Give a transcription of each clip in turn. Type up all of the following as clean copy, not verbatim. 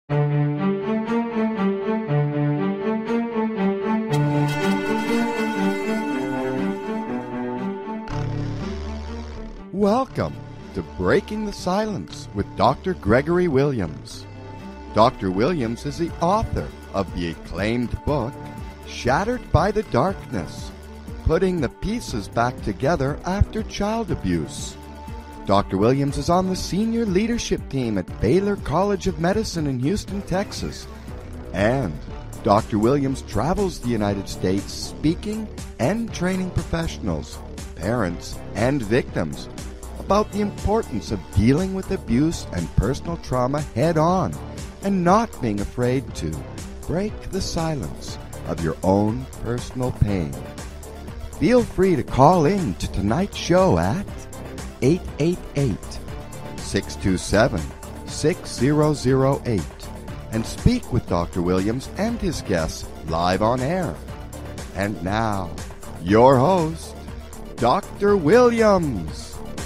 Welcome to Breaking the Silence with Dr. Gregory Williams. Dr. Williams is the author of the acclaimed book, Shattered by the Darkness, Putting the Pieces Back Together After Child Abuse. Dr. Williams is on the senior leadership team at Baylor College of Medicine in Houston, Texas. And Dr. Williams travels the United States speaking and training professionals, parents, and victims about the importance of dealing with abuse and personal trauma head on and not being afraid to break the silence of your own personal pain. Feel free to call in to tonight's show at 888-627-6008 and speak with Dr. Williams and his guests live on air. And now, your host, Dr. Williams.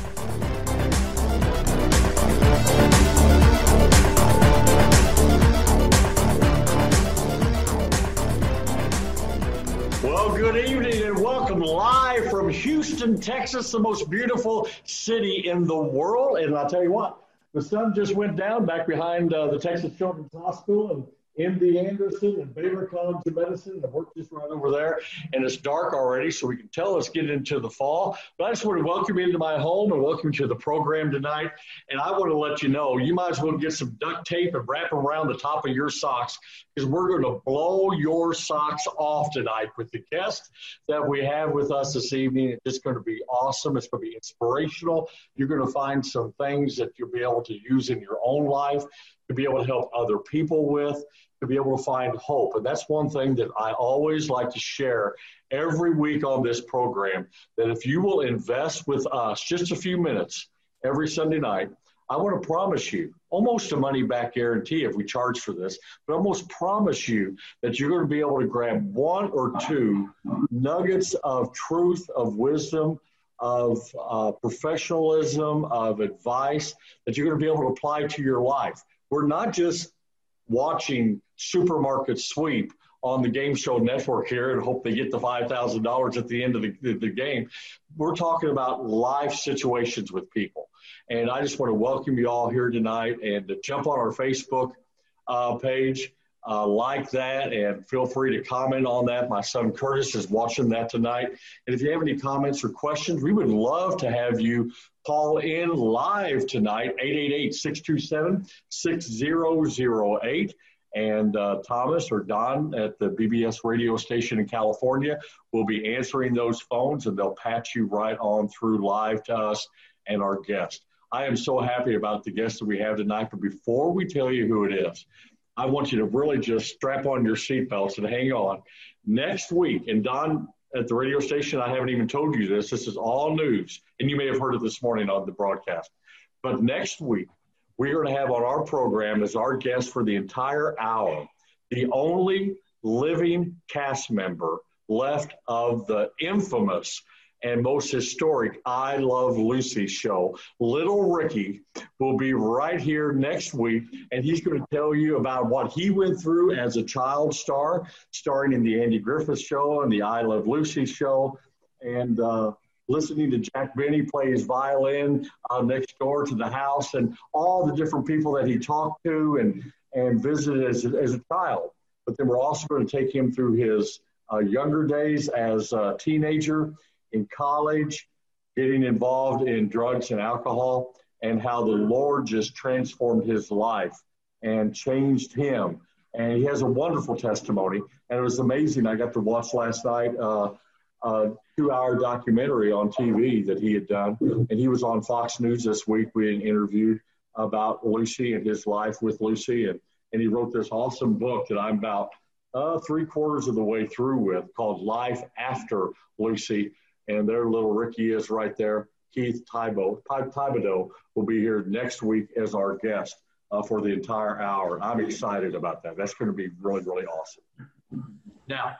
Well, good evening and welcome live from Houston, Texas, the most beautiful city in the world. And I'll tell you what, the sun just went down back behind the Texas Children's Hospital and MD Anderson and Baylor College of Medicine. The work just right over there, and it's dark already, so we can tell us get into the fall. But I just want to welcome you into my home and welcome you to the program tonight. And I want to let you know, you might as well get some duct tape and wrap them around the top of your socks, because we're going to blow your socks off tonight with the guest that we have with us this evening. It's going to be awesome. It's going to be inspirational. You're going to find some things that you'll be able to use in your own life, to be able to help other people with, to be able to find hope. And that's one thing that I always like to share every week on this program, that if you will invest with us just a few minutes every Sunday night, I want to promise you almost a money back guarantee if we charge for this, but I almost promise you that you're going to be able to grab one or two nuggets of truth, of wisdom, of professionalism, of advice that you're going to be able to apply to your life. We're not just watching Supermarket Sweep on the Game Show Network here and hope they get the $5,000 at the end of the game. We're talking about life situations with people. And I just want to welcome you all here tonight and to jump on our Facebook page, like that, and feel free to comment on that. My son Curtis is watching that tonight. And if you have any comments or questions, we would love to have you call in live tonight, 888-627-6008. And Thomas or Don at the BBS radio station in California will be answering those phones, and they'll patch you right on through live to us and our guest. I am so happy about the guest that we have tonight, but before we tell you who it is, I want you to really just strap on your seatbelts and hang on. Next week, and Don at the radio station, I haven't even told you this. This is all news, and you may have heard it this morning on the broadcast. But next week, we're going to have on our program as our guest for the entire hour, the only living cast member left of the infamous and most historic I Love Lucy show. Little Ricky will be right here next week, and he's going to tell you about what he went through as a child star, starring in the Andy Griffith show and the I Love Lucy show, and listening to Jack Benny play his violin next door to the house, and all the different people that he talked to and visited as a child. But then we're also going to take him through his younger days as a teenager, in college, getting involved in drugs and alcohol, and how the Lord just transformed his life and changed him. And he has a wonderful testimony. And it was amazing. I got to watch last night a 2-hour documentary on TV that he had done. And he was on Fox News this week. We interviewed about Lucy and his life with Lucy. And he wrote this awesome book that I'm about 3/4 of the way through with, called Life After Lucy. And there little Ricky is right there. Keith Thibodeau will be here next week as our guest for the entire hour. I'm excited about that. That's going to be really, really awesome. Now,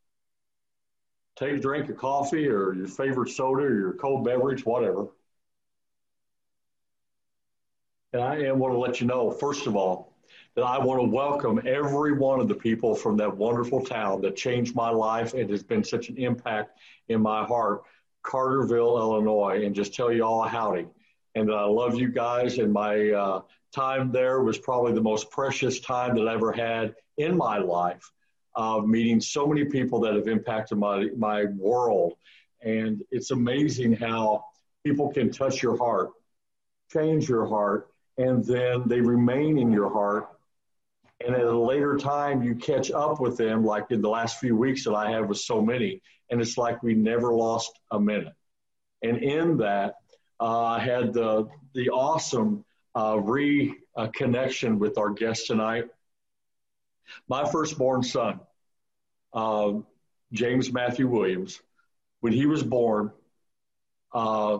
take a drink of coffee or your favorite soda or your cold beverage, whatever. And I want to let you know, first of all, that I want to welcome every one of the people from that wonderful town that changed my life and has been such an impact in my heart, Carterville, Illinois, and just tell you all howdy. And that I love you guys, and my time there was probably the most precious time that I ever had in my life, meeting so many people that have impacted my world. And it's amazing how people can touch your heart, change your heart, and then they remain in your heart. And at a later time, you catch up with them, like in the last few weeks that I have with so many, and it's like we never lost a minute. And in that, I had the awesome reconnection with our guest tonight. My firstborn son, James Matthew Williams, when he was born, my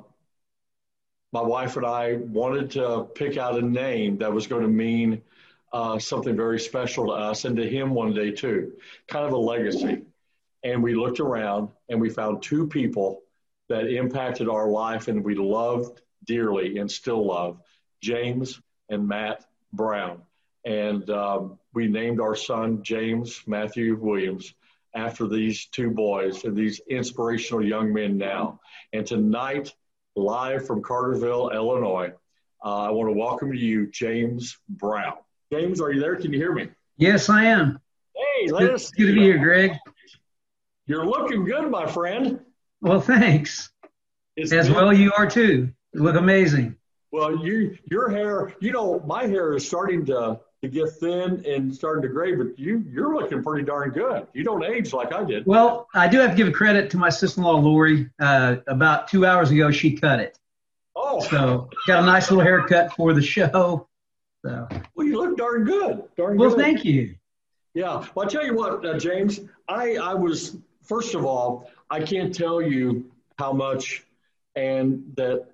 wife and I wanted to pick out a name that was going to mean something very special to us and to him one day too, kind of a legacy. And we looked around and we found two people that impacted our life and we loved dearly and still love, James and Matt Brown. And we named our son James Matthew Williams after these two boys and these inspirational young men now. And tonight, live from Carterville, Illinois, I want to welcome to you James Brown. James, are you there? Can you hear me? Yes, I am. Hey, Good to be here, Greg. You're looking good, my friend. Well, thanks. Well, you are too. You look amazing. Well, your hair, my hair is starting to get thin and starting to gray, but you're looking pretty darn good. You don't age like I did. Well, I do have to give credit to my sister-in-law, Lori. About 2 hours ago, she cut it. Oh. So got a nice little haircut for the show. So. Well, you look darn good. Well, thank you. Yeah. Well, I'll tell you what, James, I was, first of all, I can't tell you how much and that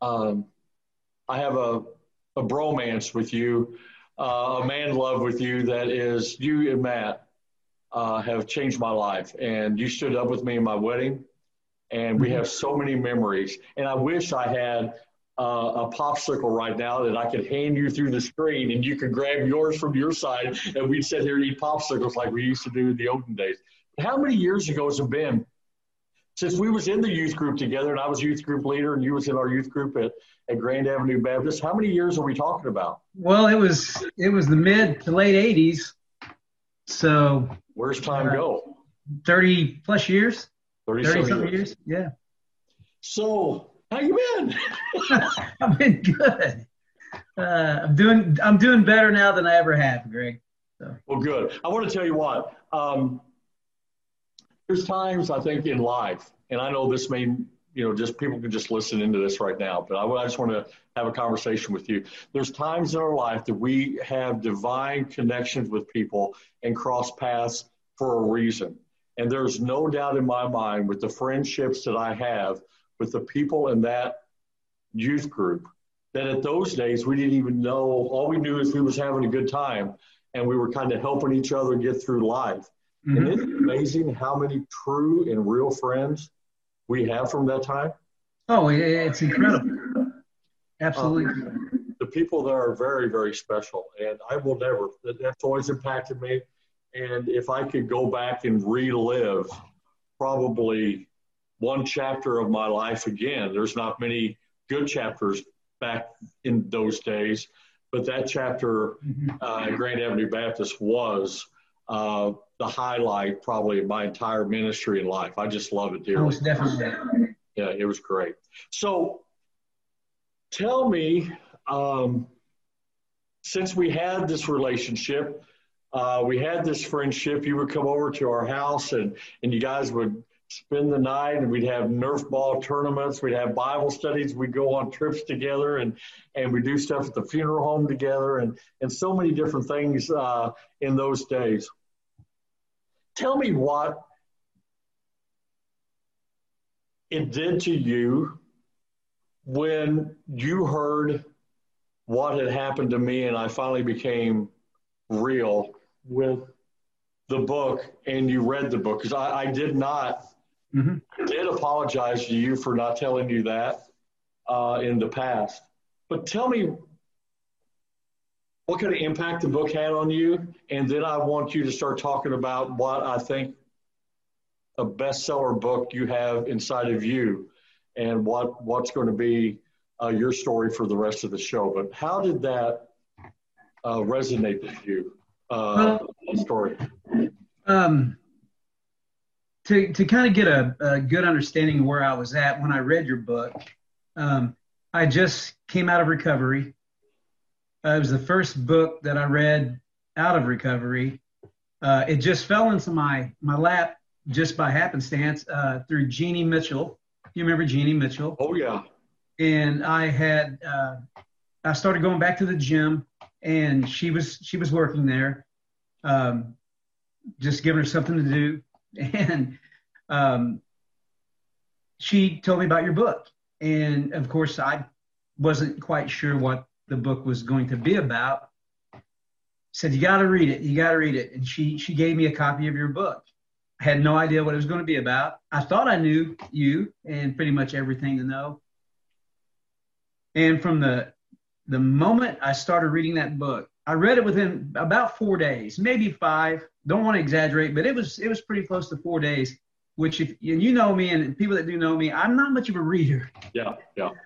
I have a bromance with you, a man love with you that is, you and Matt have changed my life. And you stood up with me in my wedding, and we have so many memories. And I wish I had a popsicle right now that I could hand you through the screen and you could grab yours from your side and we'd sit here and eat popsicles like we used to do in the olden days. How many years ago has it been since we was in the youth group together and I was youth group leader and you was in our youth group at Grand Avenue Baptist? How many years are we talking about? Well, it was the mid to late 80s. So where's time go? 30 plus years. 30 something years. Yeah. So how you been? I've been good. I'm doing better now than I ever have, Greg. So. Well, good. I want to tell you what. There's times I think in life, and I know this may, just people can just listen into this right now, but I just want to have a conversation with you. There's times in our life that we have divine connections with people and cross paths for a reason. And there's no doubt in my mind with the friendships that I have with the people in that youth group, that at those days we didn't even know. All we knew is we was having a good time and we were kind of helping each other get through life. Mm-hmm. And isn't it amazing how many true and real friends we have from that time? Oh, it's incredible. Absolutely. The people there are very, very special. And I will never, that's always impacted me. And if I could go back and relive probably one chapter of my life again, there's not many good chapters back in those days, but that chapter at Grand Avenue Baptist was the highlight probably of my entire ministry and life. I just love it dearly. Most definitely. Yeah, it was great. So tell me, since we had this relationship, we had this friendship, you would come over to our house and you guys would spend the night and we'd have Nerf ball tournaments, we'd have Bible studies, we'd go on trips together and we do stuff at the funeral home together and so many different things in those days. Tell me what it did to you when you heard what had happened to me and I finally became real with the book and you read the book, because I did not. I did apologize to you for not telling you that in the past. But tell me, what kind of impact the book had on you, and then I want you to start talking about what I think a bestseller book you have inside of you, and what's going to be your story for the rest of the show. But how did that resonate with you? Story. To kind of get a good understanding of where I was at when I read your book, I just came out of recovery. It was the first book that I read out of recovery. It just fell into my lap just by happenstance through Jeannie Mitchell. You remember Jeannie Mitchell? Oh, yeah. And I started going back to the gym, and she was working there, just giving her something to do. And she told me about your book. And, of course, I wasn't quite sure what the book was going to be about. Said, you got to read it. You got to read it. And she gave me a copy of your book. I had no idea what it was going to be about. I thought I knew you and pretty much everything to know. And from the moment I started reading that book, I read it within about 4 days, maybe 5. Don't want to exaggerate, but it was pretty close to 4 days, which if you know me and people that do know me, I'm not much of a reader. Yeah.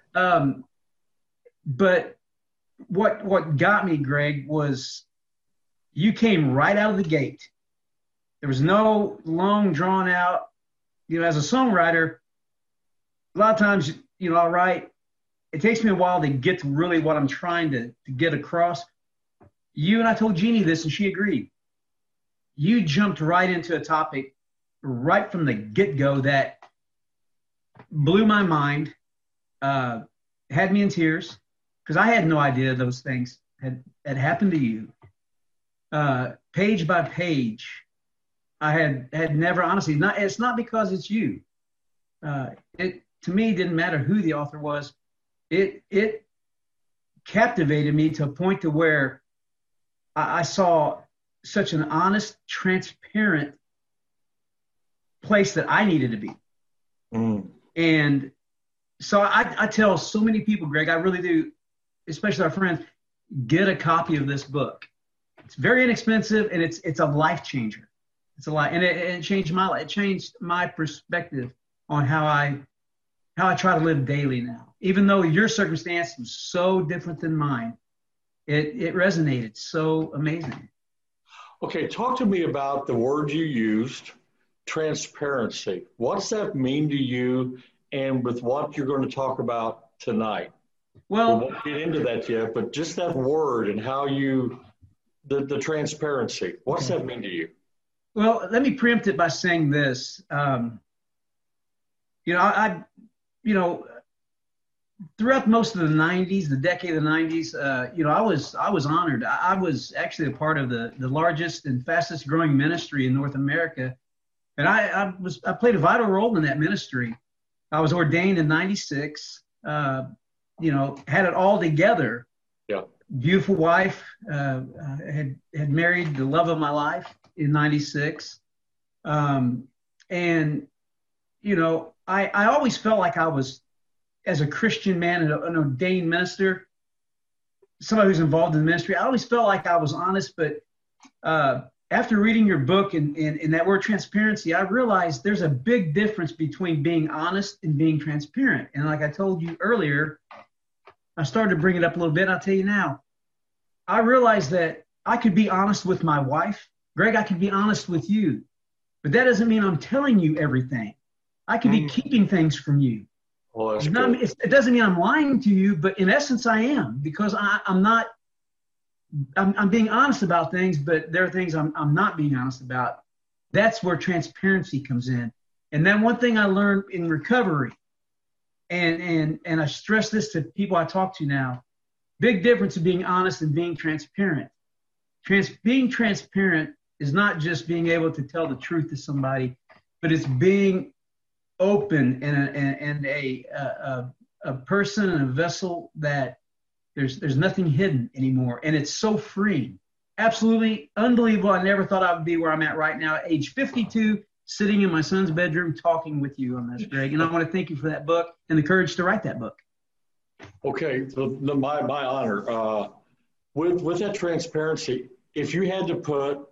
But what got me, Greg, was you came right out of the gate. There was no long drawn out, as a songwriter, a lot of times, I'll write, it takes me a while to get to really what I'm trying to get across. You and I told Jeannie this, and she agreed. You jumped right into a topic right from the get-go that blew my mind, had me in tears, because I had no idea those things had happened to you. Page by page, I had never, honestly, it's not because it's you. It, to me, didn't matter who the author was. It captivated me to a point to where I saw such an honest, transparent place that I needed to be. And so I tell so many people, Greg, I really do, especially our friends, get a copy of this book. It's very inexpensive, and it's a life changer. It's a life, and it changed my life. It changed my perspective on how I try to live daily now. Even though your circumstance was so different than mine, it resonated so amazing. Okay, talk to me about the word you used, transparency. What's that mean to you, and with what you're going to talk about tonight? Well, we won't get into that yet, but just that word and how the transparency, what's that mean to you? Well, let me preempt it by saying this. Throughout most of the 90s, the decade of the 90s, I was honored. I was actually a part of the largest and fastest growing ministry in North America. And I played a vital role in that ministry. I was ordained in 96, had it all together. Yeah. Beautiful wife, had married the love of my life in 96. I always felt like I was, as a Christian man and an ordained minister, somebody who's involved in the ministry, I always felt like I was honest. But after reading your book and that word transparency, I realized there's a big difference between being honest and being transparent. And like I told you earlier, I started to bring it up a little bit. I'll tell you now, I realized that I could be honest with my wife. Greg, I could be honest with you. But that doesn't mean I'm telling you everything. I could be keeping things from you. Well, that's it doesn't mean I'm lying to you, but in essence I am, because I'm being honest about things, but there are things I'm not being honest about. That's where transparency comes in. And then one thing I learned in recovery, and I stress this to people I talk to now, big difference in being honest and being transparent. Being transparent is not just being able to tell the truth to somebody, but it's being open and a person and a vessel that there's nothing hidden anymore, and it's so freeing. Absolutely unbelievable. I never thought I would be where I'm at right now, at age 52, sitting in my son's bedroom talking with you on this, Greg. And I want to thank you for that book and the courage to write that book. Okay, so my honor. with that transparency, if you had to put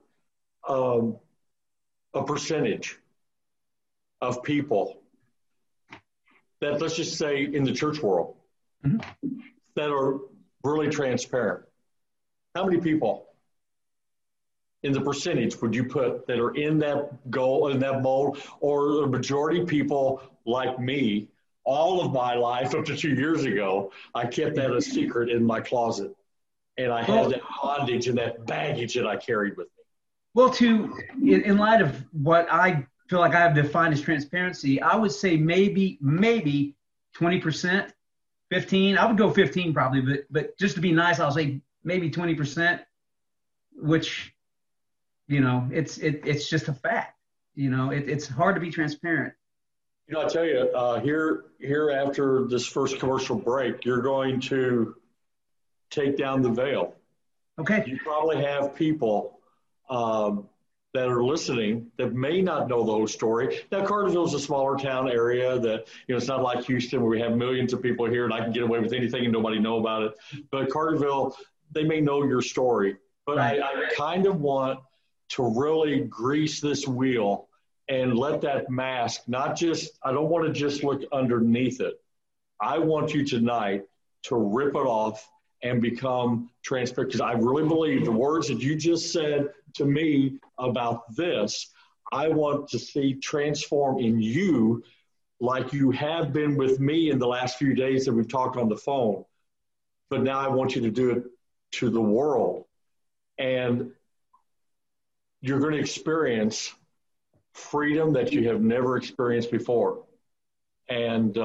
a percentage of people that, let's just say in the church world, that are really transparent, how many people in the percentage would you put that are in that goal, in that mold, or the majority of people like me? All of my life up to 2 years ago, I kept that a secret in my closet. And I had that bondage and that baggage that I carried with me. Well, in light of what I feel like I have defined as transparency, I would say maybe 20%, 15. I would go 15 probably, but just to be nice, I'll say maybe 20%, which, it's just a fact. It's hard to be transparent. I tell you, here after this first commercial break, you're going to take down the veil. Okay. You probably have people that are listening that may not know the whole story. Now, Cartersville is a smaller town area that, it's not like Houston where we have millions of people here and I can get away with anything and nobody know about it. But Cartersville, they may know your story. But right. I kind of want to really grease this wheel and let that mask, I don't want to just look underneath it. I want you tonight to rip it off and become transparent, because I really believe the words that you just said to me about this, I want to see transform in you like you have been with me in the last few days that we've talked on the phone. But now I want you to do it to the world. And you're going to experience freedom that you have never experienced before. And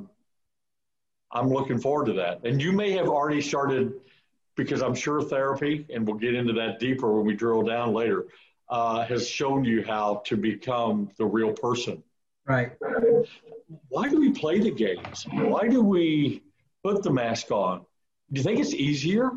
I'm looking forward to that. And you may have already started, because I'm sure therapy, and we'll get into that deeper when we drill down later, has shown you how to become the real person. Right. Why do we play the games? Why do we put the mask on? Do you think it's easier?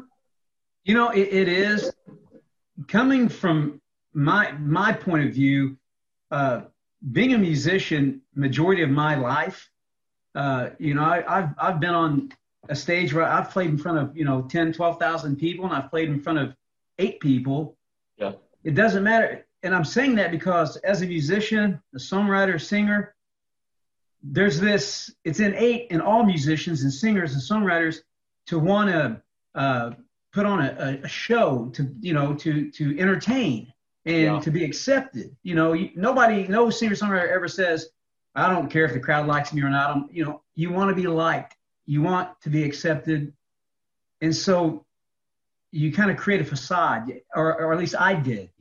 It is. Coming from my point of view, being a musician, majority of my life, I've been on a stage where I've played in front of, 10, 12,000 people, and I've played in front of 8 people. Yeah. It doesn't matter. And I'm saying that because as a musician, a songwriter, singer, there's this, it's innate in all musicians and singers and songwriters to want to put on a show, to entertain and to be accepted. Nobody, no singer-songwriter ever says, I don't care if the crowd likes me or not. You want to be liked. You want to be accepted. And so you kind of create a facade, or at least I did,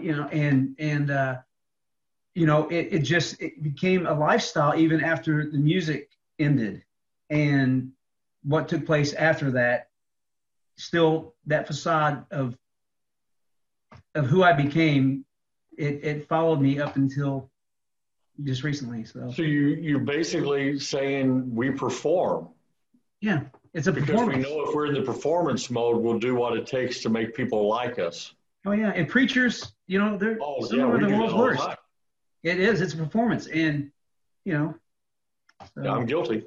it became a lifestyle even after the music ended. And what took place after that, still that facade of who I became, it followed me up until just recently. So you're basically saying we perform. Yeah, it's a performance. Because we know if we're in the performance mode, we'll do what it takes to make people like us. Oh yeah, and preachers, they're some of the world's worst. It is. It's a performance, and So. Yeah, I'm guilty.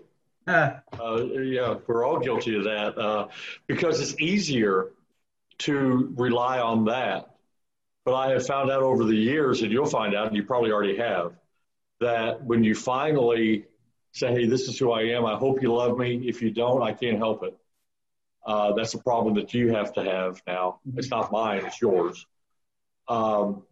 We're all guilty of that because it's easier to rely on that. But I have found out over the years, and you'll find out, and you probably already have, that when you finally say, hey, this is who I am, I hope you love me. If you don't, I can't help it. That's a problem that you have to have now. It's not mine, it's yours. The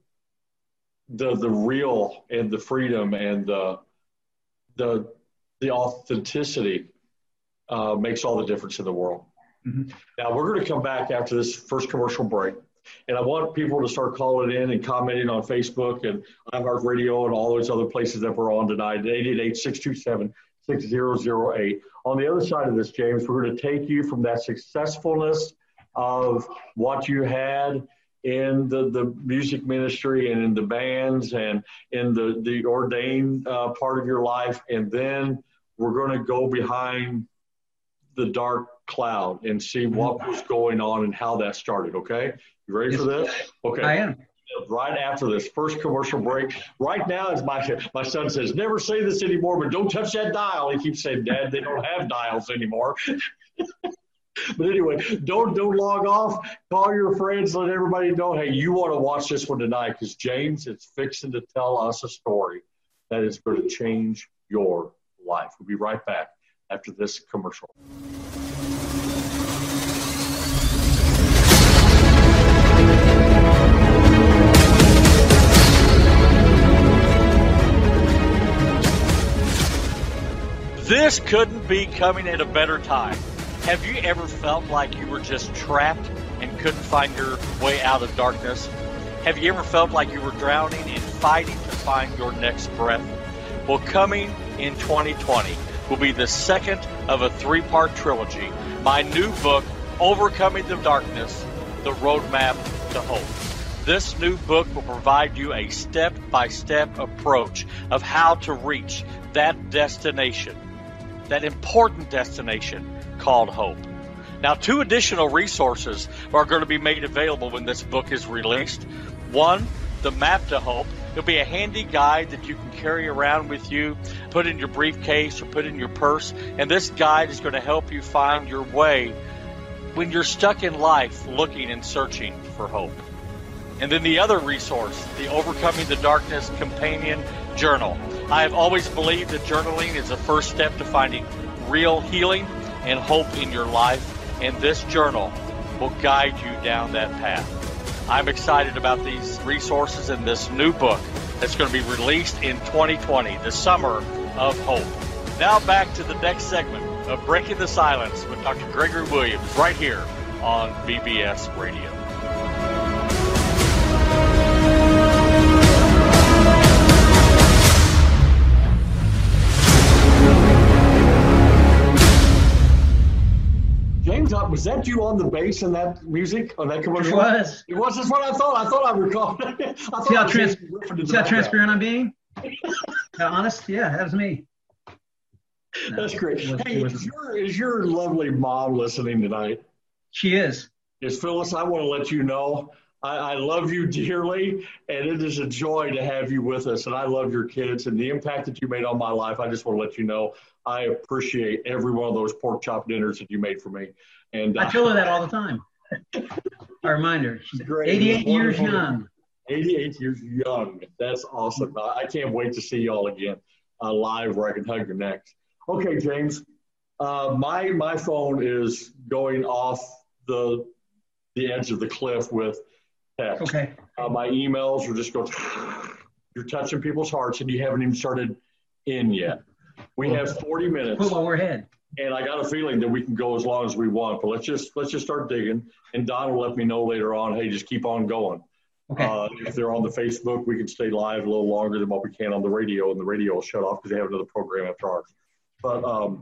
real and the freedom and the authenticity makes all the difference in the world. Mm-hmm. Now, we're going to come back after this first commercial break. And I want people to start calling in and commenting on Facebook and iHeartRadio and all those other places that we're on tonight, 888-627-6008. On the other side of this, James, we're going to take you from that successfulness of what you had in the music ministry and in the bands and in the ordained part of your life. And then we're going to go behind the dark cloud and see what was going on and how that started, okay? You ready for this? Okay. I am. Right after this first commercial break. Right now, as my son says, never say this anymore, but don't touch that dial. He keeps saying, Dad, they don't have dials anymore. But anyway, don't log off. Call your friends. Let everybody know, hey, you want to watch this one tonight because James is fixing to tell us a story that is going to change your life. We'll be right back after this commercial. This couldn't be coming at a better time. Have you ever felt like you were just trapped and couldn't find your way out of darkness? Have you ever felt like you were drowning and fighting to find your next breath? Well, coming in 2020 will be the second of a 3-part trilogy. My new book, Overcoming the Darkness, The Roadmap to Hope. This new book will provide you a step-by-step approach of how to reach that destination, that important destination called hope. Now, 2 additional resources are going to be made available when this book is released. One, the Map to Hope. It'll be a handy guide that you can carry around with you, put in your briefcase or put in your purse. And this guide is going to help you find your way when you're stuck in life looking and searching for hope. And then the other resource, the Overcoming the Darkness Companion Journal. I have always believed that journaling is the first step to finding real healing and hope in your life, and this journal will guide you down that path. I'm excited about these resources and this new book that's going to be released in 2020, the Summer of Hope. Now back to the next segment of Breaking the Silence with Dr. Gregory Williams right here on BBS Radio. James, was that you on the bass in that music, on that commercial? It was. It was just what I thought. I thought I recalled. See how transparent I'm being? How honest? Yeah, that was me. No, that's great. Hey, is your lovely mom listening tonight? She is. Yes, Phyllis, I want to let you know I love you dearly, and it is a joy to have you with us. And I love your kids and the impact that you made on my life. I just want to let you know I appreciate every one of those pork chop dinners that you made for me. And I tell her that all the time. A reminder. She's great. 88 years young. 88 years young. That's awesome. I can't wait to see y'all again live where I can hug your necks. Okay, James. My phone is going off the edge of the cliff with text. Okay. My emails are just going, you're touching people's hearts and you haven't even started in yet. We have 40 minutes. Put while we're ahead. And I got a feeling that we can go as long as we want, but let's just start digging. And Don will let me know later on, hey, just keep on going. Okay. If they're on the Facebook, we can stay live a little longer than what we can on the radio, and the radio will shut off because they have another program after ours. But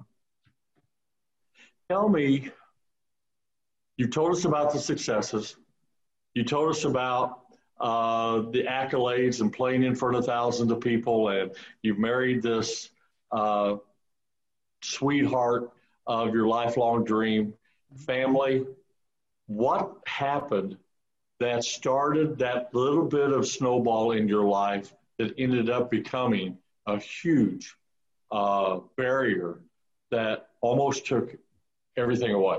tell me, you told us about the successes. You told us about the accolades and playing in front of thousands of people, and you've married this sweetheart of your lifelong dream. Family, what happened that started that little bit of snowball in your life that ended up becoming a huge barrier that almost took everything away?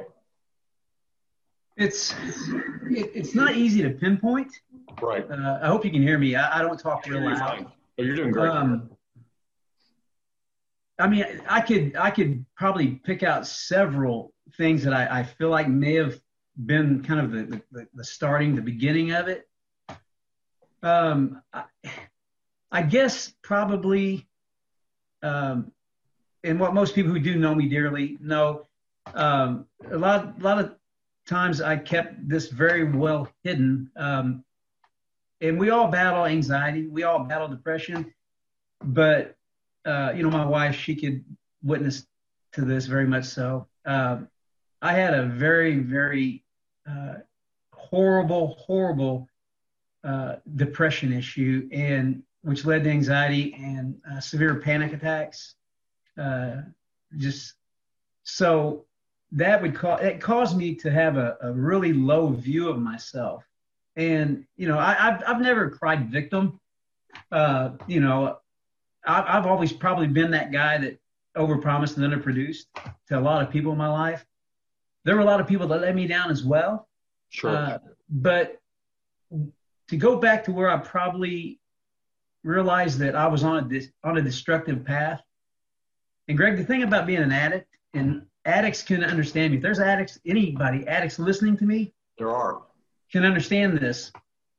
It's not easy to pinpoint. Right. I hope you can hear me. I don't talk real loud. Oh, you're doing great. I mean, I could probably pick out several things that I feel like may have been kind of the beginning of it. I guess probably, and what most people who do know me dearly know, a lot of times I kept this very well hidden. And we all battle anxiety. We all battle depression. But, my wife, she could witness to this very much so. I had a very, very horrible depression issue, and which led to anxiety and severe panic attacks. So that it caused me to have a really low view of myself. And, I've never cried victim. I've always probably been that guy that overpromised and underproduced to a lot of people in my life. there were a lot of people that let me down as well. Sure. But to go back to where I probably realized that I was on a destructive path. And Greg, the thing about being an addict, and addicts can understand me. If there's addicts listening to me, There are. can understand this.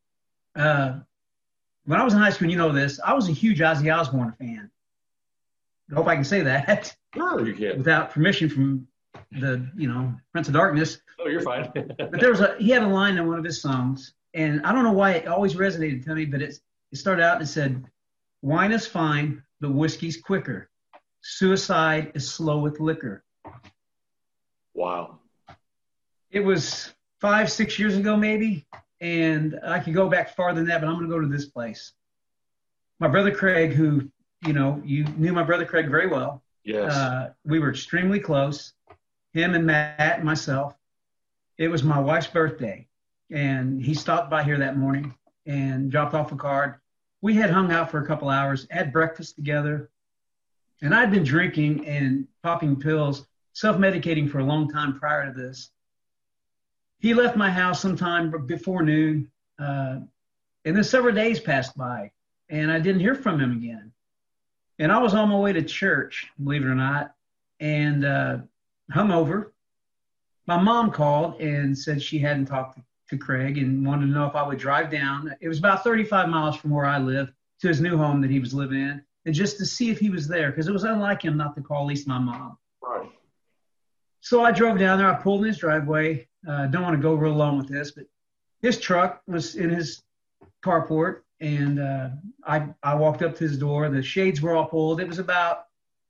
When I was in high school, you know this, I was a huge Ozzy Osbourne fan. I hope I can say that Sure, you can. without permission from the, Prince of Darkness. Oh, you're fine. But he had a line in one of his songs, and I don't know why it always resonated to me, but it started out and it said, "Wine is fine, but whiskey's quicker. Suicide is slow with liquor." Wow. It was 5-6 years ago, maybe, and I could go back farther than that, but I'm going to go to this place. My brother Craig, who, you knew my brother Craig very well. Yes. We were extremely close, him and Matt and myself. It was my wife's birthday, and he stopped by here that morning and dropped off a card. We had hung out for a couple hours, had breakfast together, and I'd been drinking and popping pills, self-medicating for a long time prior to this. He left my house sometime before noon, and then several days passed by, and I didn't hear from him again. And I was on my way to church, believe it or not, and hungover. My mom called and said she hadn't talked to Craig and wanted to know if I would drive down. It was about 35 miles from where I live to his new home that he was living in, and just to see if he was there, because it was unlike him not to call at least my mom. Right. So I drove down there. I pulled in his driveway. Don't want to go real long with this, but his truck was in his carport, and I walked up to his door. The shades were all pulled. It was about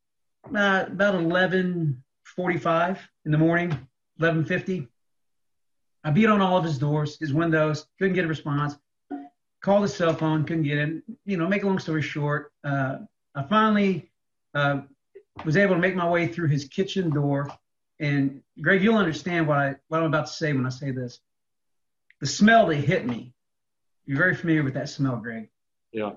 11:45 in the morning, 11:50. I beat on all of his doors, his windows, couldn't get a response. Called his cell phone, couldn't get him. Make a long story short, I finally was able to make my way through his kitchen door. And Greg, you'll understand what I'm about to say when I say this. The smell that hit me. You're very familiar with that smell, Greg. Yeah.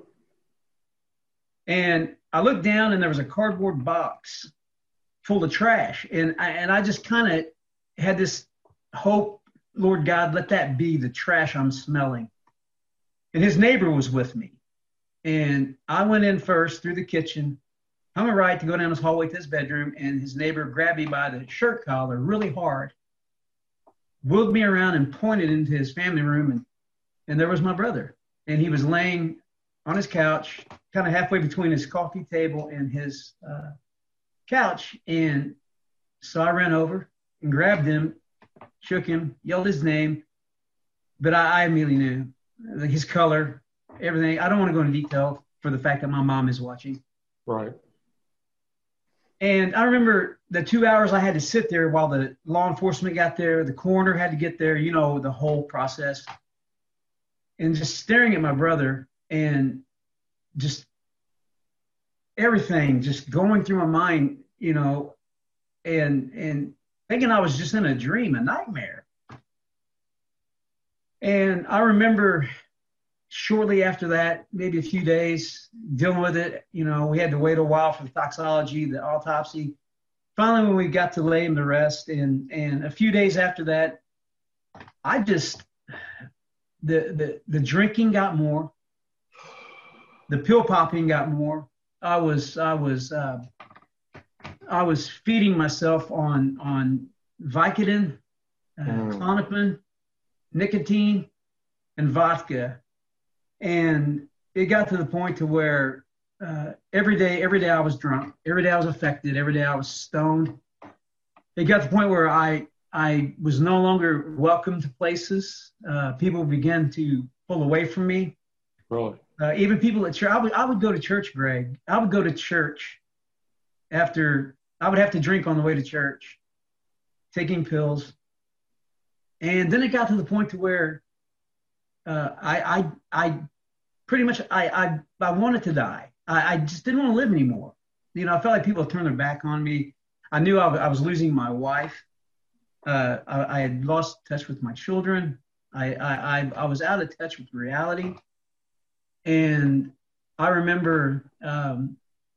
And I looked down, and there was a cardboard box full of trash. And I just kind of had this hope, Lord God, let that be the trash I'm smelling. And his neighbor was with me. And I went in first through the kitchen. I'm right to go down this hallway to his bedroom, and his neighbor grabbed me by the shirt collar really hard, wheeled me around and pointed into his family room, and there was my brother. And he was laying on his couch, kind of halfway between his coffee table and his couch. And so I ran over and grabbed him, shook him, yelled his name, but I immediately knew his color, everything. I don't want to go into detail for the fact that my mom is watching. Right. And I remember the 2 hours I had to sit there while the law enforcement got there, the coroner had to get there, the whole process. And just staring at my brother and just everything just going through my mind, and thinking I was just in a dream, a nightmare. And I remember shortly after that, maybe a few days, dealing with it. We had to wait a while for the toxicology, the autopsy. Finally, when we got to lay him to rest, and a few days after that, I just the drinking got more, the pill popping got more. I was feeding myself on Vicodin, Klonopin, nicotine, and vodka. And it got to the point to where every day I was drunk. Every day I was affected. Every day I was stoned. It got to the point where I was no longer welcome to places. People began to pull away from me. Really? Even people at church. I would go to church, Greg. I would go to church after I would have to drink on the way to church, taking pills. And then it got to the point to where I pretty much I wanted to die. I just didn't want to live anymore. I felt like people turned their back on me. I knew I was losing my wife. I had lost touch with my children. I was out of touch with reality. And I remember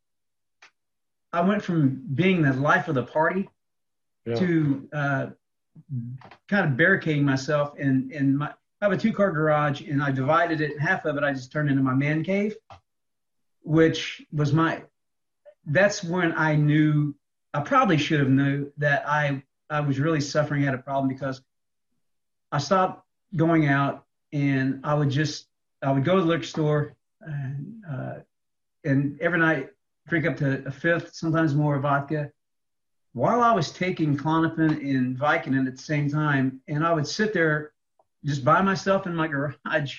I went from being the life of the party to kind of barricading myself in my. I have a 2-car garage, and I divided it. Half of it I just turned into my man cave, which was that's when I knew, I probably should have knew that I was really suffering, had a problem, because I stopped going out, and I would go to the liquor store and every night drink up to a fifth, sometimes more, of vodka, while I was taking Klonopin and Vicodin at the same time. And I would sit there just by myself in my garage.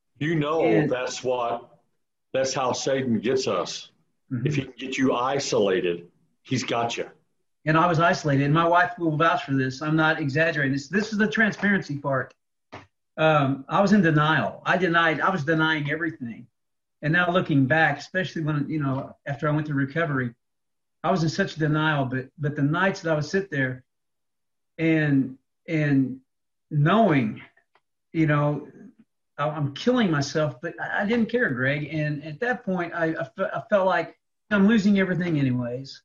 That's how Satan gets us. Mm-hmm. If he can get you isolated, he's got you. And I was isolated, and my wife will vouch for this. I'm not exaggerating. This is the transparency part. I was in denial. I was denying everything. And now looking back, especially when, after I went to recovery, I was in such denial, but the nights that I would sit there and knowing, I'm killing myself, but I didn't care, Greg. And at that point, I felt like I'm losing everything anyways.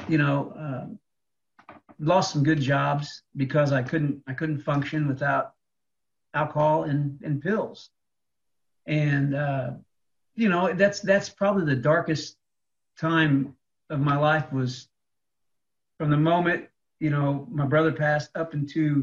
Lost some good jobs because I couldn't function without alcohol and pills. And, that's probably the darkest time of my life, was from the moment, my brother passed up until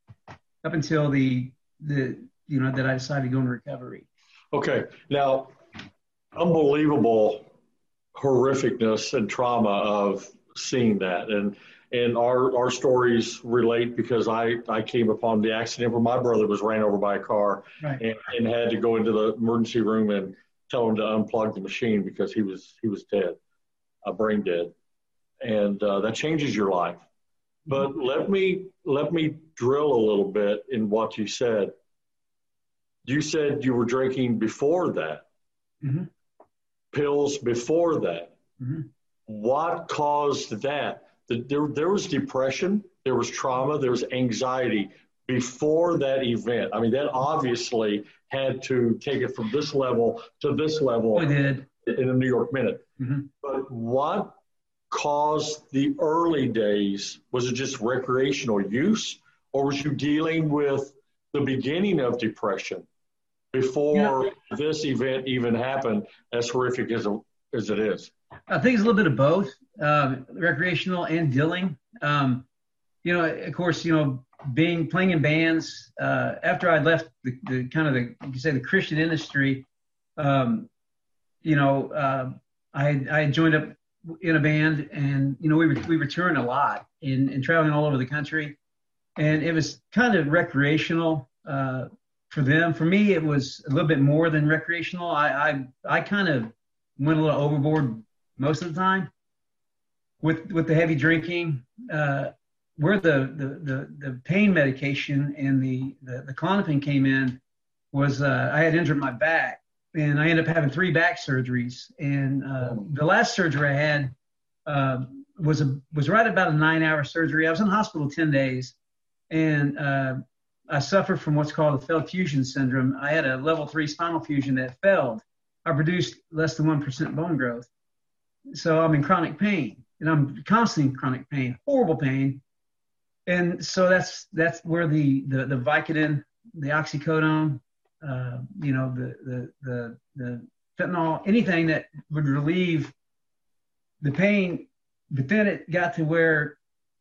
that I decided to go into recovery. Okay. Now, unbelievable horrificness and trauma of seeing that. And our stories relate because I came upon the accident where my brother was ran over by a car, right, and had to go into the emergency room and tell him to unplug the machine because he was dead, brain dead. And that changes your life. But let me drill a little bit in what you said. You said you were drinking before that, mm-hmm, pills before that. Mm-hmm. What caused that? There was depression, there was trauma, there was anxiety before that event. I mean, that obviously had to take it from this level to this level. It did. In a New York Minute. Mm-hmm. But what caused the early days? Was it just recreational use, or was you dealing with the beginning of depression before this event even happened, as horrific as it is? I think it's a little bit of both, recreational and dealing. Of course, playing in bands. After I left the Christian industry, I had joined up in a band, and we were touring a lot and traveling all over the country, and it was kind of recreational for them. For me, it was a little bit more than recreational. I kind of went a little overboard most of the time with the heavy drinking. Where the pain medication and the Klonopin came in was I had injured my back, and I ended up having 3 back surgeries. And the last surgery I had was right about a 9-hour surgery. I was in the hospital 10 days, and I suffered from what's called a failed fusion syndrome. I had a level 3 spinal fusion that failed. I produced less than 1% bone growth. So I'm in chronic pain, and I'm constantly in chronic pain, horrible pain. And so that's where the Vicodin, the oxycodone, the fentanyl, anything that would relieve the pain. But then it got to where,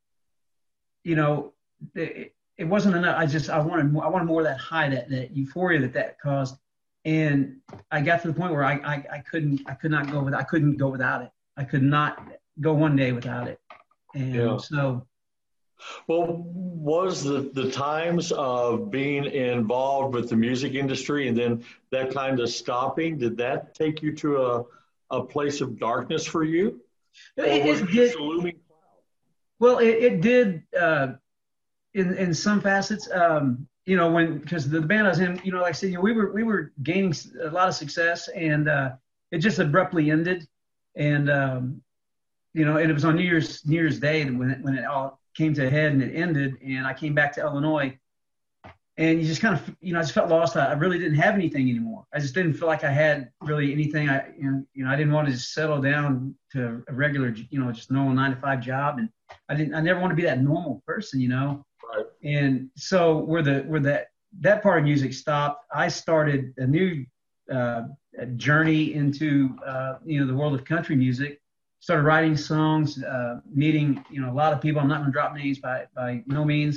it wasn't enough. I wanted more of that high, that euphoria that caused. And I got to the point where I couldn't go without it. I could not go one day without it. And so. Well, was the times of being involved with the music industry and then that kind of stopping, did that take you to a place of darkness for you? It did. Well, it did in some facets. Because the band I was in, like I said, we were gaining a lot of success, and it just abruptly ended. And and it was on New Year's Day when it all came to a head and it ended. And I came back to Illinois, and you just kind of, I just felt lost. I really didn't have anything anymore. I just didn't feel like I had really anything. I didn't want to just settle down to a regular, just normal 9-to-5 job. And I never want to be that normal person, Right. And so where that part of music stopped, I started a new journey into the world of country music. Started writing songs, meeting a lot of people. I'm not going to drop names by no means.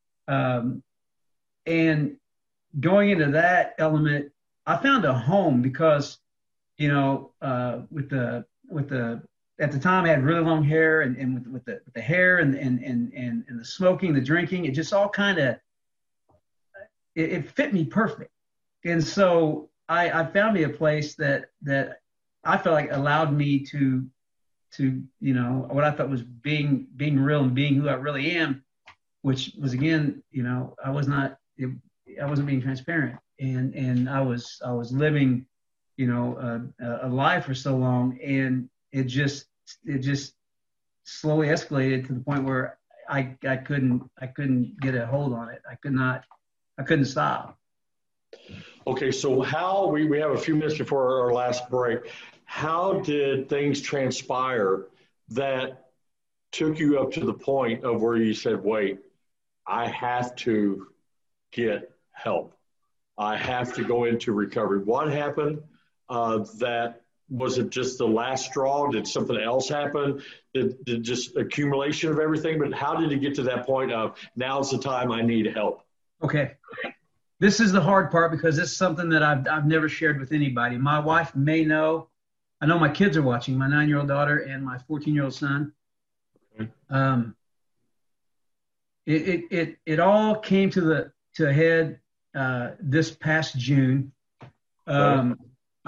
And going into that element, I found a home because with the at the time I had really long hair, and with the hair and the smoking, the drinking, it just all kind of it fit me perfect. And so I found me a place that I felt like allowed me to what I thought was being real and being who I really am, which was, again, I wasn't being transparent, and I was living a life for so long, and it just slowly escalated to the point where I couldn't get a hold on it. I couldn't stop. Okay, so how we have a few minutes before our last break. How did things transpire that took you up to the point of where you said, wait, I have to get help. I have to go into recovery. What happened? That was it just the last straw? Did something else happen? Did just accumulation of everything? But how did it get to that point of now's the time I need help? Okay. This is the hard part because this is something that I've never shared with anybody. My wife may know. I know my kids are watching, my 9-year-old daughter and my 14-year-old son. Okay. It all came to a head this past June. I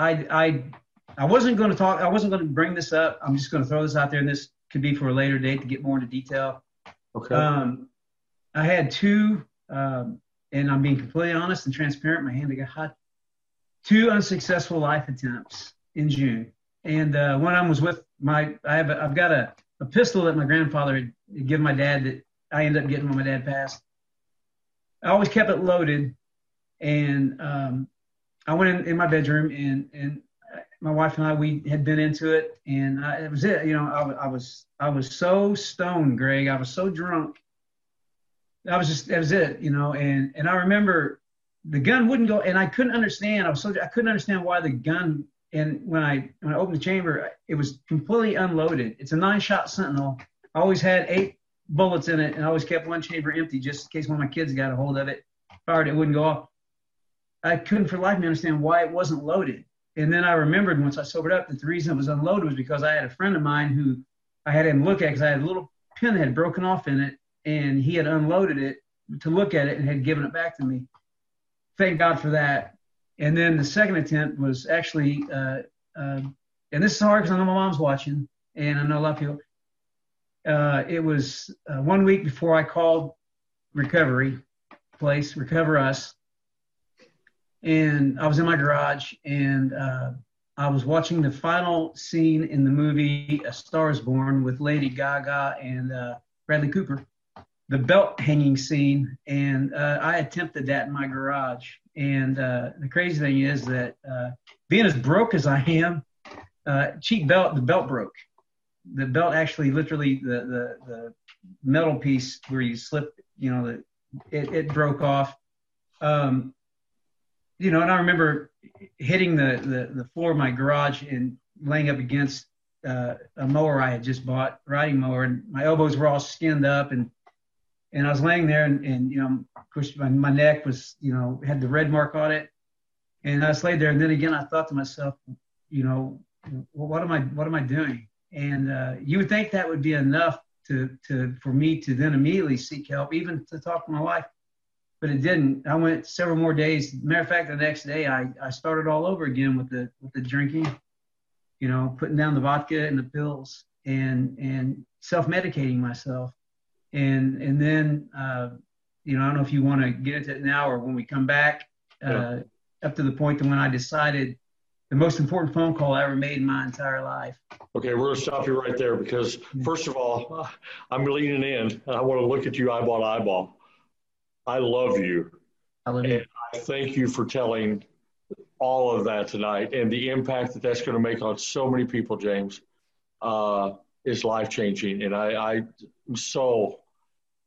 wasn't going to talk. I wasn't going to bring this up. I'm just going to throw this out there, and this could be for a later date to get more into detail. Okay. I had two, and I'm being completely honest and transparent. My hand got hot. 2 unsuccessful life attempts in June, and one of them was with I've got a pistol that my grandfather had given my dad that I ended up getting when my dad passed. I always kept it loaded, and I went in my bedroom, and my wife and I, we had been into it, and it was it. I was so stoned, Greg. I was so drunk. That was it, and I remember the gun wouldn't go, and I couldn't understand. I couldn't understand why the gun, and when I opened the chamber, it was completely unloaded. It's a 9-shot Sentinel. I always had 8 bullets in it, and I always kept one chamber empty just in case one of my kids got a hold of it, fired it wouldn't go off. I couldn't for the life of me understand why it wasn't loaded. And then I remembered once I sobered up that the reason it was unloaded was because I had a friend of mine who I had him look at, because I had a little pin that had broken off in it, and he had unloaded it to look at it and had given it back to me. Thank God for that. And then the second attempt was actually, and this is hard because I know my mom's watching, and I know a lot of people. It was 1 week before I called recovery place, Recover Us. And I was in my garage, and I was watching the final scene in the movie A Star is Born with Lady Gaga and Bradley Cooper, the belt hanging scene. And I attempted that in my garage. And the crazy thing is that being as broke as I am, cheap belt, the belt broke. The belt actually, literally, the metal piece where you slip, it broke off. And I remember hitting the floor of my garage and laying up against a mower I had just bought, riding mower, and my elbows were all skinned up, and I was laying there, and of course my neck was, had the red mark on it, and I was laid there, and then again I thought to myself, what am I doing? And you would think that would be enough for me to then immediately seek help, even to talk to my wife. But it didn't. I went several more days. Matter of fact, the next day I started all over again with the drinking, putting down the vodka and the pills, and self-medicating myself. And then, I don't know if you want to get into it now or when we come back, up to the point that when I decided the most important phone call I ever made in my entire life. Okay, we're going to stop you right there because, first of all, I'm leaning in, and I want to look at you eyeball to eyeball. I love you. I love you. And I thank you for telling all of that tonight, and the impact that that's going to make on so many people, James, is life-changing. And I'm so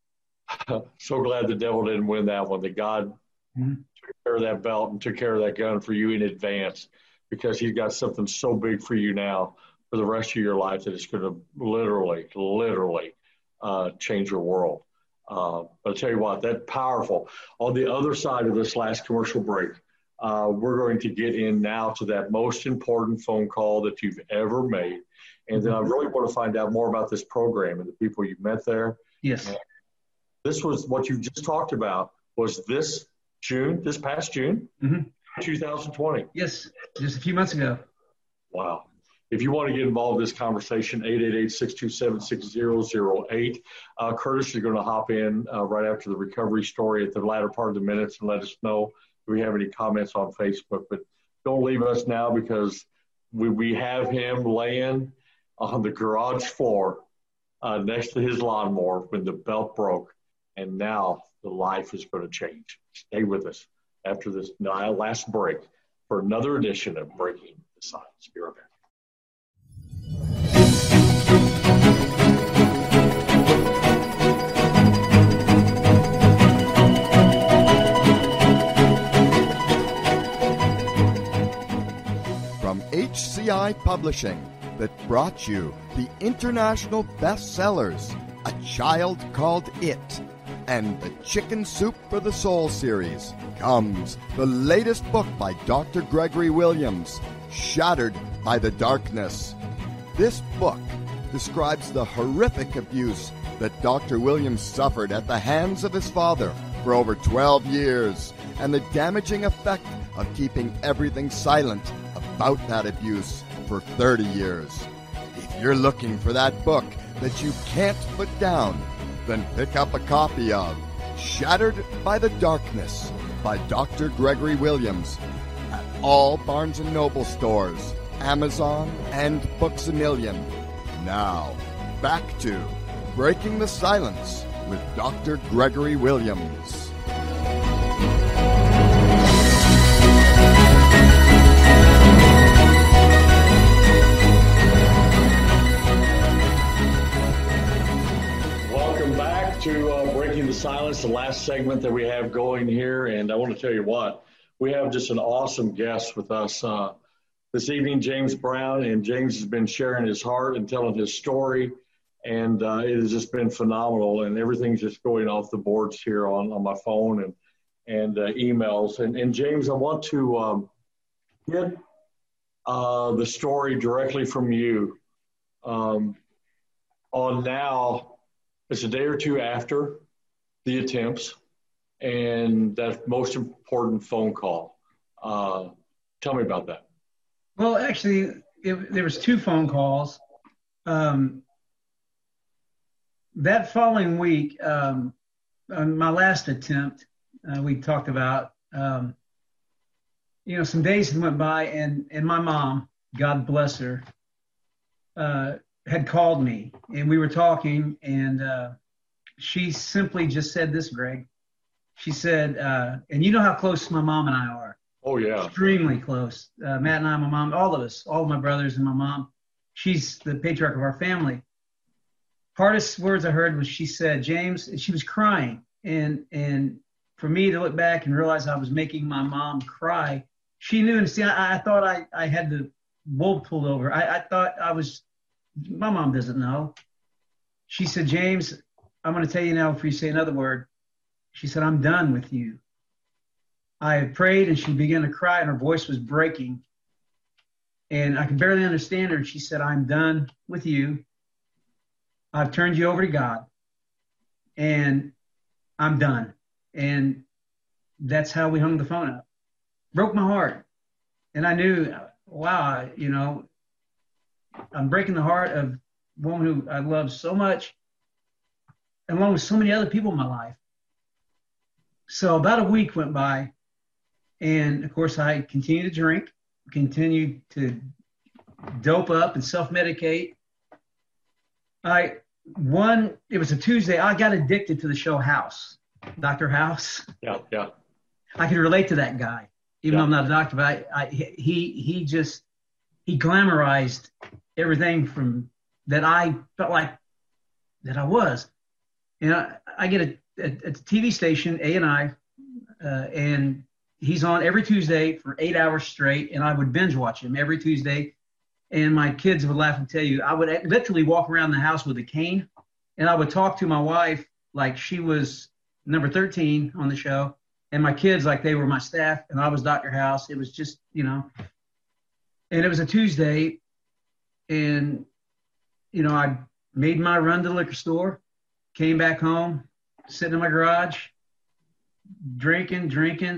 So glad the devil didn't win that one, that God took care of that belt and took care of that gun for you in advance, because he's got something so big for you now for the rest of your life that it's going to literally change your world. But I'll tell you what, that's powerful. On the other side of this last commercial break, we're going to get in now to that most important phone call that you've ever made. And then I really want to find out more about this program and the people you've met there. Yes. And this was what you just talked about, was this past June, 2020. Yes, just a few months ago. Wow. If you want to get involved in this conversation, 888-627-6008. Curtis is going to hop in right after the recovery story at the latter part of the minutes and let us know if we have any comments on Facebook. But don't leave us now, because we have him laying on the garage floor next to his lawnmower when the belt broke. And now the life is going to change. Stay with us after this last break for another edition of Breaking the Silence. Be right back. From HCI Publishing, that brought you the international bestsellers, A Child Called It, and the Chicken Soup for the Soul series, comes the latest book by Dr. Gregory Williams, Shattered by the Darkness. This book describes the horrific abuse that Dr. Williams suffered at the hands of his father for over 12 years, and the damaging effect of keeping everything silent about that abuse for 30 years. If you're looking for that book that you can't put down, then pick up a copy of Shattered by the Darkness by Dr. Gregory Williams at all Barnes & Noble stores, Amazon, and Books A Million. Now, back to Breaking the Silence with Dr. Gregory Williams. Welcome back to Breaking the Silence, the last segment that we have going here. And I want to tell you what, we have just an awesome guest with us this evening, James Brown. And James has been sharing his heart and telling his story. And it has just been phenomenal. And everything's just going off the boards here on my phone and emails. And James, I want to get the story directly from you on now. It's a day or two after the attempts and that most important phone call. Tell me about that. Well, actually, there was two phone calls. That following week, on my last attempt, we talked about, some days went by and my mom, God bless her, had called me and we were talking, and she simply just said this, Greg. She said, and you know how close my mom and I are. Oh, yeah. Extremely close. Matt and I, my mom, all of us, all of my brothers and my mom. She's the patriarch of our family. Hardest words I heard was, she said, James, and she was crying. And for me to look back and realize I was making my mom cry, she knew. And see, I thought I had the wool pulled over. I thought my mom doesn't know. She said, James, I'm going to tell you now before you say another word. She said, I'm done with you. I had prayed, and she began to cry, and her voice was breaking. And I could barely understand her. And she said, I'm done with you. I've turned you over to God, and I'm done. And that's how we hung the phone up. Broke my heart. And I knew, wow, I'm breaking the heart of a woman who I love so much, along with so many other people in my life. So about a week went by, and of course I continued to drink, continued to dope up and self-medicate. It was a Tuesday. I got addicted to the show House, Dr. House. Yeah. I can relate to that guy, even though I'm not a doctor, but he glamorized everything from that I felt like that I was. I get at the TV station, A&I, and he's on every Tuesday for 8 hours straight, and I would binge watch him every Tuesday. And my kids would laugh and tell you, I would literally walk around the house with a cane, and I would talk to my wife like she was number 13 on the show, and my kids like they were my staff, and I was Dr. House. It was just, and it was a Tuesday, and, I made my run to the liquor store, came back home, sitting in my garage, drinking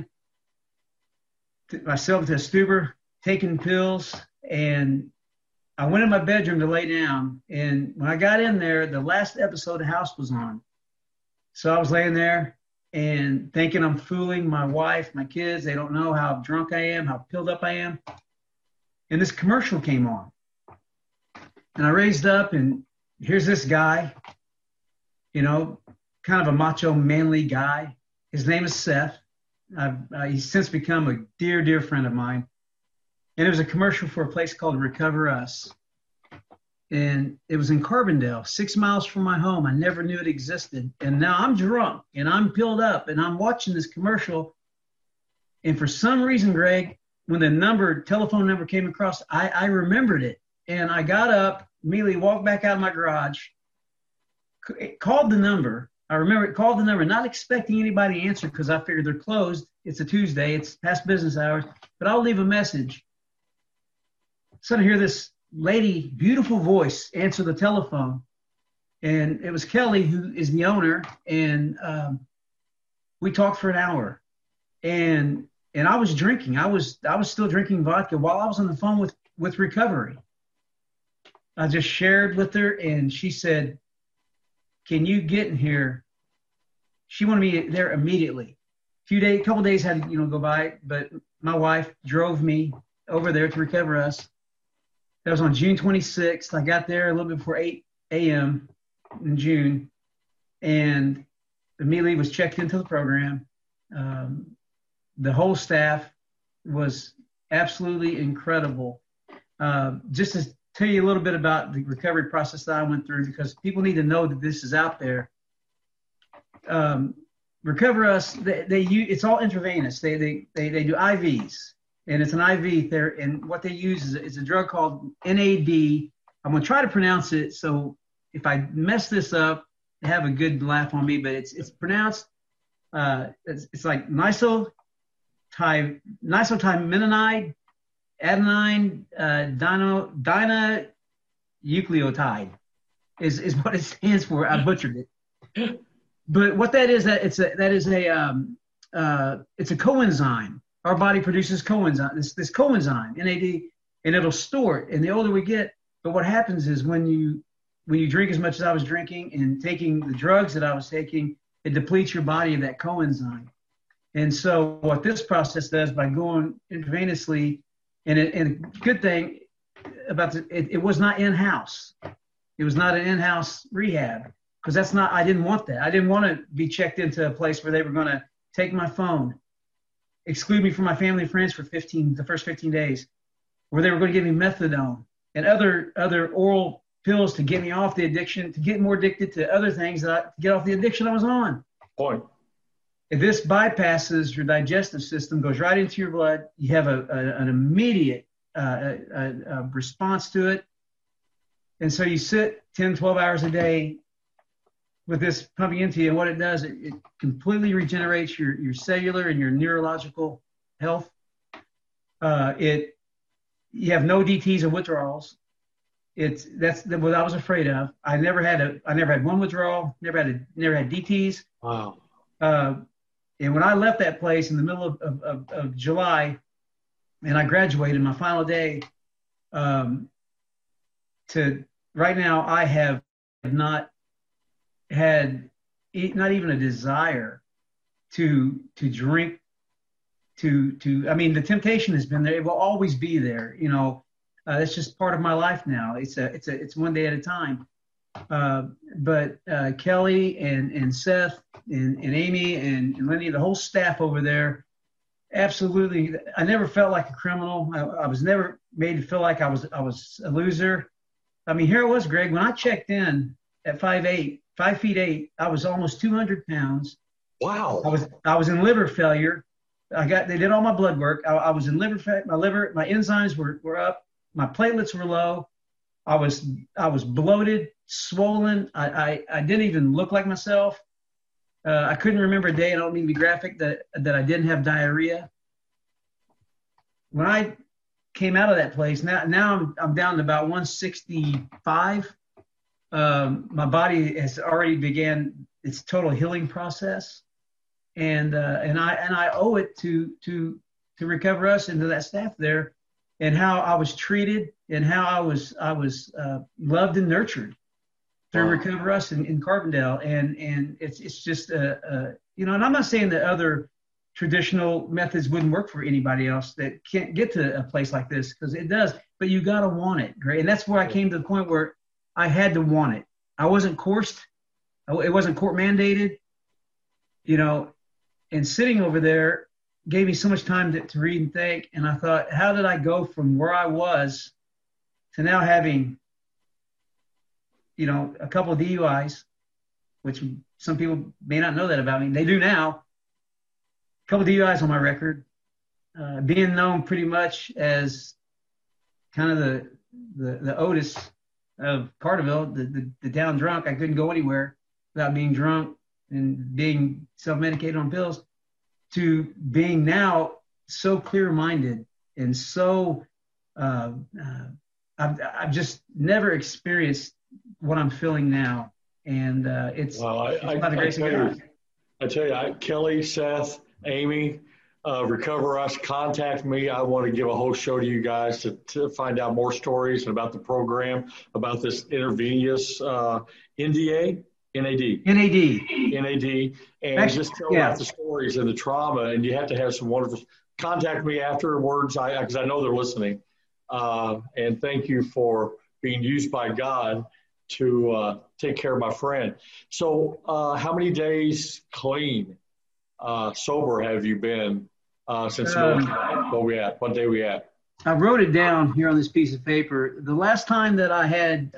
myself to a stupor, taking pills, and I went in my bedroom to lay down, and when I got in there, the last episode of House was on. So I was laying there and thinking I'm fooling my wife, my kids. They don't know how drunk I am, how pilled up I am. And this commercial came on. And I raised up, and here's this guy, kind of a macho, manly guy. His name is Seth. He's since become a dear, dear friend of mine. And it was a commercial for a place called Recover Us. And it was in Carbondale, 6 miles from my home. I never knew it existed. And now I'm drunk and I'm pilled up and I'm watching this commercial. And for some reason, Greg, when the telephone number came across, I remembered it. And I got up, immediately walked back out of my garage, called the number. I remember it, called the number, not expecting anybody to answer because I figured they're closed. It's a Tuesday. It's past business hours. But I'll leave a message. So I hear this lady, beautiful voice, answer the telephone. And it was Kelly, who is the owner. And we talked for an hour. And I was drinking. I was still drinking vodka while I was on the phone with Recovery. I just shared with her, and she said, "Can you get in here?" She wanted me there immediately. A couple days had to go by, but my wife drove me over there to Recover Us. That was on June 26th. I got there a little bit before 8 a.m. in June, and immediately was checked into the program. The whole staff was absolutely incredible. Just to tell you a little bit about the recovery process that I went through, because people need to know that this is out there. Recover Us, it's all intravenous. They do IVs, and it's an IV there. And what they use is a drug called NAD. I'm going to try to pronounce it. So if I mess this up, have a good laugh on me, but it's pronounced, it's like nisotimenide, adenine, dinucleotide is what it stands for. I butchered it. But what that is, it's a coenzyme. Our body produces coenzyme, this coenzyme, NAD, and it'll store it. And the older we get, but what happens is when you drink as much as I was drinking and taking the drugs that I was taking, it depletes your body of that coenzyme. And so what this process does by going intravenously, and a good thing about it was not in-house. It was not an in-house rehab, because I didn't want that. I didn't want to be checked into a place where they were going to take my phone, exclude me from my family and friends for the first 15 days, where they were going to give me methadone and other oral pills to get me off the addiction, to get more addicted to other things to get off the addiction I was on. Point. If this bypasses your digestive system, goes right into your blood, you have an immediate response to it. And so you sit 10, 12 hours a day with this pumping into you, and what it does, it completely regenerates your cellular and your neurological health. You have no DTs or withdrawals. That's what I was afraid of. I never had one withdrawal, never had DTs. Wow. And when I left that place in the middle of July, and I graduated my final day, to right now, I have not had not even a desire to drink. I mean, the temptation has been there. It will always be there. It's just part of my life now. It's one day at a time. But Kelly and Seth and Amy and Lenny, the whole staff over there, absolutely. I never felt like a criminal. I was never made to feel like I was a loser. I mean, here it was, Greg, when I checked in at 5'8", 5'8". I was almost 200 pounds. Wow. I was in liver failure. They did all my blood work. I was in liver failure. My enzymes were up. My platelets were low. I was bloated, swollen. I didn't even look like myself. I couldn't remember a day. I don't mean to be graphic that I didn't have diarrhea. When I came out of that place, now I'm down to about 165. My body has already began its total healing process, and I owe it to Recover Us and to that staff there, and how I was treated and how I was loved and nurtured through Recover Us in Carbondale, and it's just and I'm not saying that other traditional methods wouldn't work for anybody else that can't get to a place like this, because it does, but you got to want it, Greg. And that's where I came to the point where I had to want it. I wasn't coerced. It wasn't court mandated, and sitting over there gave me so much time to read and think. And I thought, how did I go from where I was to now having, a couple of DUIs, which some people may not know that about me. They do now. A couple of DUIs on my record, being known pretty much as kind of the Otis of Carterville, the down drunk. I couldn't go anywhere without being drunk and being self-medicated on pills, to being now so clear-minded and so I've just never experienced what I'm feeling now, and it's by the grace of God. I tell you, Kelly, Seth, Amy, Recover Us, contact me. I want to give a whole show to you guys to find out more stories about the program, about this intravenous NAD, and actually, just tell about the stories and the trauma. And you have to have some wonderful. Contact me afterwards, because I know they're listening. And thank you for being used by God to take care of my friend. So, how many days clean, sober have you been since what day we at? I wrote it down here on this piece of paper. The last time that I had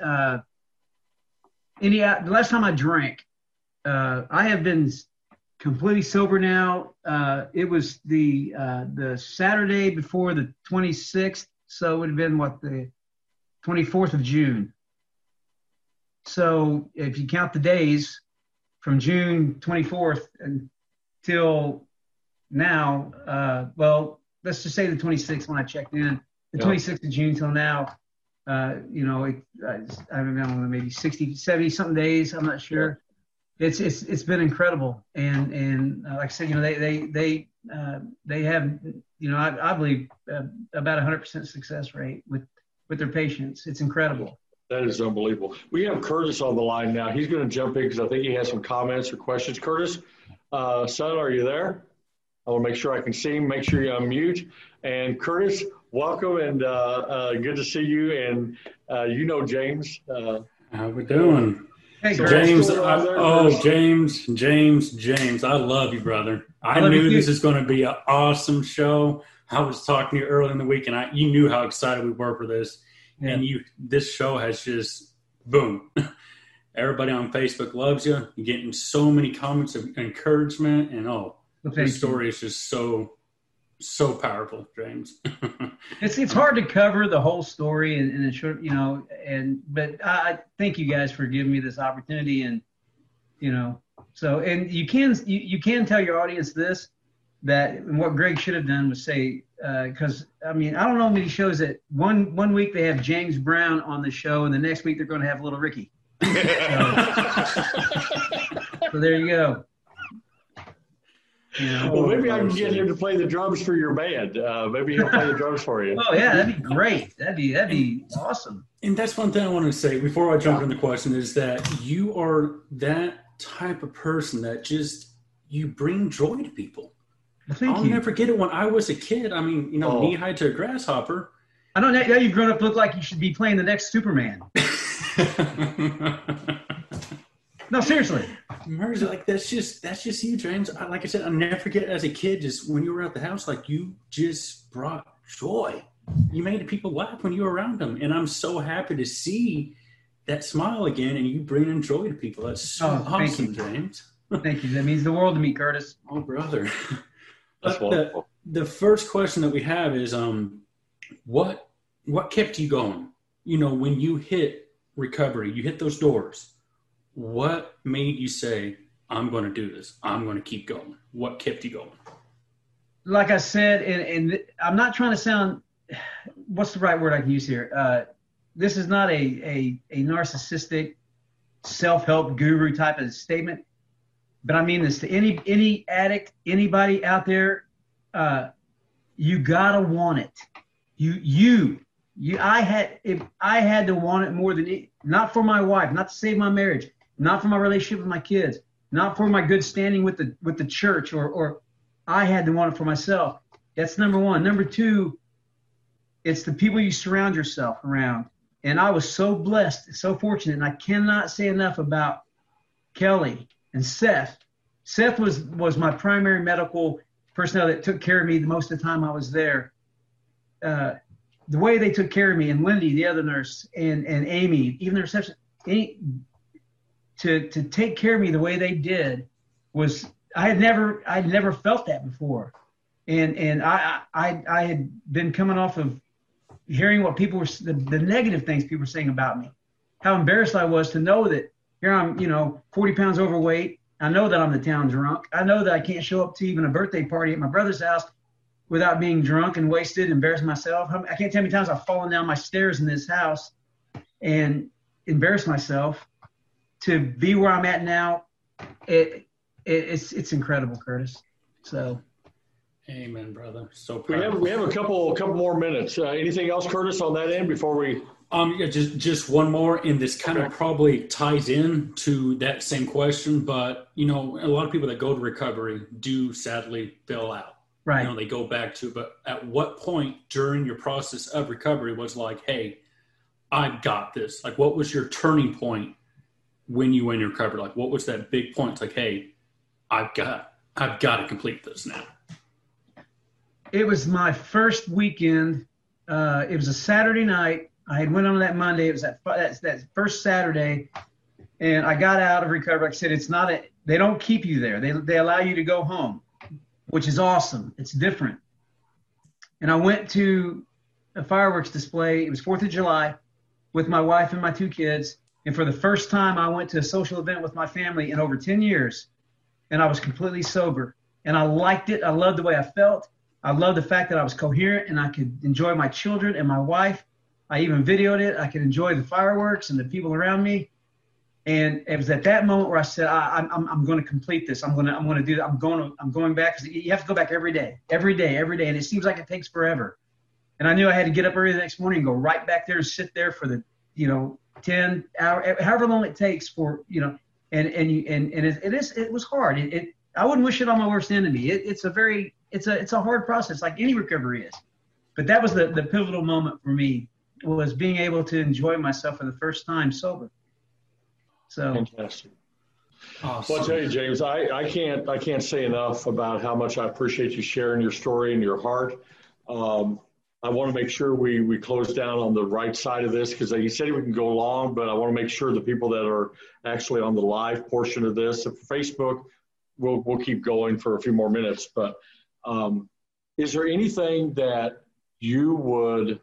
the last time I drank, I have been completely sober now. It was the Saturday before the 26th, so it would have been the 24th of June. So if you count the days from June 24th until now, let's just say the 26th when I checked in, the 26th of June till now. I don't know, maybe 60, 70 something days. I'm not sure. It's been incredible. And like I said, they have, I believe about 100% success rate with their patients. It's incredible. That is unbelievable. We have Curtis on the line now. He's going to jump in because I think he has some comments or questions. Curtis, son, are you there? I want to make sure I can see him. Make sure you unmute. And Curtis, welcome, and good to see you. And James. How we doing? Hey, James. James. I love you, brother. I knew this is going to be an awesome show. I was talking to you early in the week, and you knew how excited we were for this. Yeah. And this show has just boom. Everybody on Facebook loves you. You're getting so many comments of encouragement, and this story is just so powerful, James. It's hard to cover the whole story in a short, but I thank you guys for giving me this opportunity, and so and you can tell your audience this, that what Greg should have done was say, because I don't know many shows that one week they have James Brown on the show and the next week they're going to have Little Ricky. So there you go. Well, maybe I can get him to play the drums for your band. Maybe he'll play the drums for you. Oh yeah, that'd be great. That'd be awesome. And that's one thing I want to say before I jump in the question is that you are that type of person that just you bring joy to people. I'll never forget it when I was a kid. Knee high to a grasshopper. I know now you've grown up, look like you should be playing the next Superman. No, seriously. Like that's just you, James. Like I said, I'll never forget as a kid, just when you were at the house, like you just brought joy. You made people laugh when you were around them, and I'm so happy to see that smile again, and you bring joy to people. That's so awesome, James. Thank you. That means the world to me, Curtis. Oh, brother. That's wonderful. The first question that we have is, what kept you going? You know, when you hit recovery, you hit those doors. What made you say, I'm going to do this. I'm going to keep going? What kept you going? Like I said, and I'm not trying to sound, what's the right word I can use here? This is not a narcissistic self-help guru type of statement, but I mean this to any addict, anybody out there. You gotta want it. I had to want it more than not for my wife, not to save my marriage, not for my relationship with my kids, not for my good standing with the church, or I had to want it for myself. That's number one. Number two, it's the people you surround yourself around. And I was so blessed, so fortunate, and I cannot say enough about Kelly and Seth. Seth was my primary medical personnel that took care of me the most of the time I was there. The way they took care of me, and Lindy, the other nurse, and Amy, even the reception, to take care of me the way they did was I'd never felt that before, and I had been coming off of hearing what people were the negative things people were saying about me, how embarrassed I was to know that here I'm 40 pounds overweight. I know that I'm the town drunk. I know that I can't show up to even a birthday party at my brother's house without being drunk and wasted, embarrassing myself. I can't tell how many times I've fallen down my stairs in this house and embarrassed myself. To be where I'm at now, it's incredible, Curtis. So, amen, brother. So proud. We have a couple more minutes. Anything else, Curtis, on that end before we? Yeah, just one more, and this kind of probably ties in to that same question. But a lot of people that go to recovery do sadly fail out. Right. They go back to. But at what point during your process of recovery was like, hey, I've got this? Like, what was your turning point when you went in recovery? Like, what was that big point? It's like, hey, I've got to complete this now. It was my first weekend. It was a Saturday night. I had went on that Monday. It was that first Saturday, and I got out of recovery. Like I said, they don't keep you there. They allow you to go home, which is awesome. It's different. And I went to a fireworks display. It was 4th of July with my wife and my 2 kids. And for the first time, I went to a social event with my family in over 10 years, and I was completely sober. And I liked it. I loved the way I felt. I loved the fact that I was coherent and I could enjoy my children and my wife. I even videoed it. I could enjoy the fireworks and the people around me. And it was at that moment where I said, I'm going to complete this. I'm going to do that. I'm going back, because you have to go back every day. And it seems like it takes forever. And I knew I had to get up early the next morning and go right back there and sit there for the, 10 hours, however long it takes for, and it was hard. I wouldn't wish it on my worst enemy. It's a hard process, like any recovery is. But that was the pivotal moment for me, was being able to enjoy myself for the first time sober. So fantastic. Awesome. Well, I'll tell you, James, I can't say enough about how much I appreciate you sharing your story and your heart. I want to make sure we close down on the right side of this, because you said we can go long, but I want to make sure the people that are actually on the live portion of this, Facebook, we'll keep going for a few more minutes. But is there anything that you would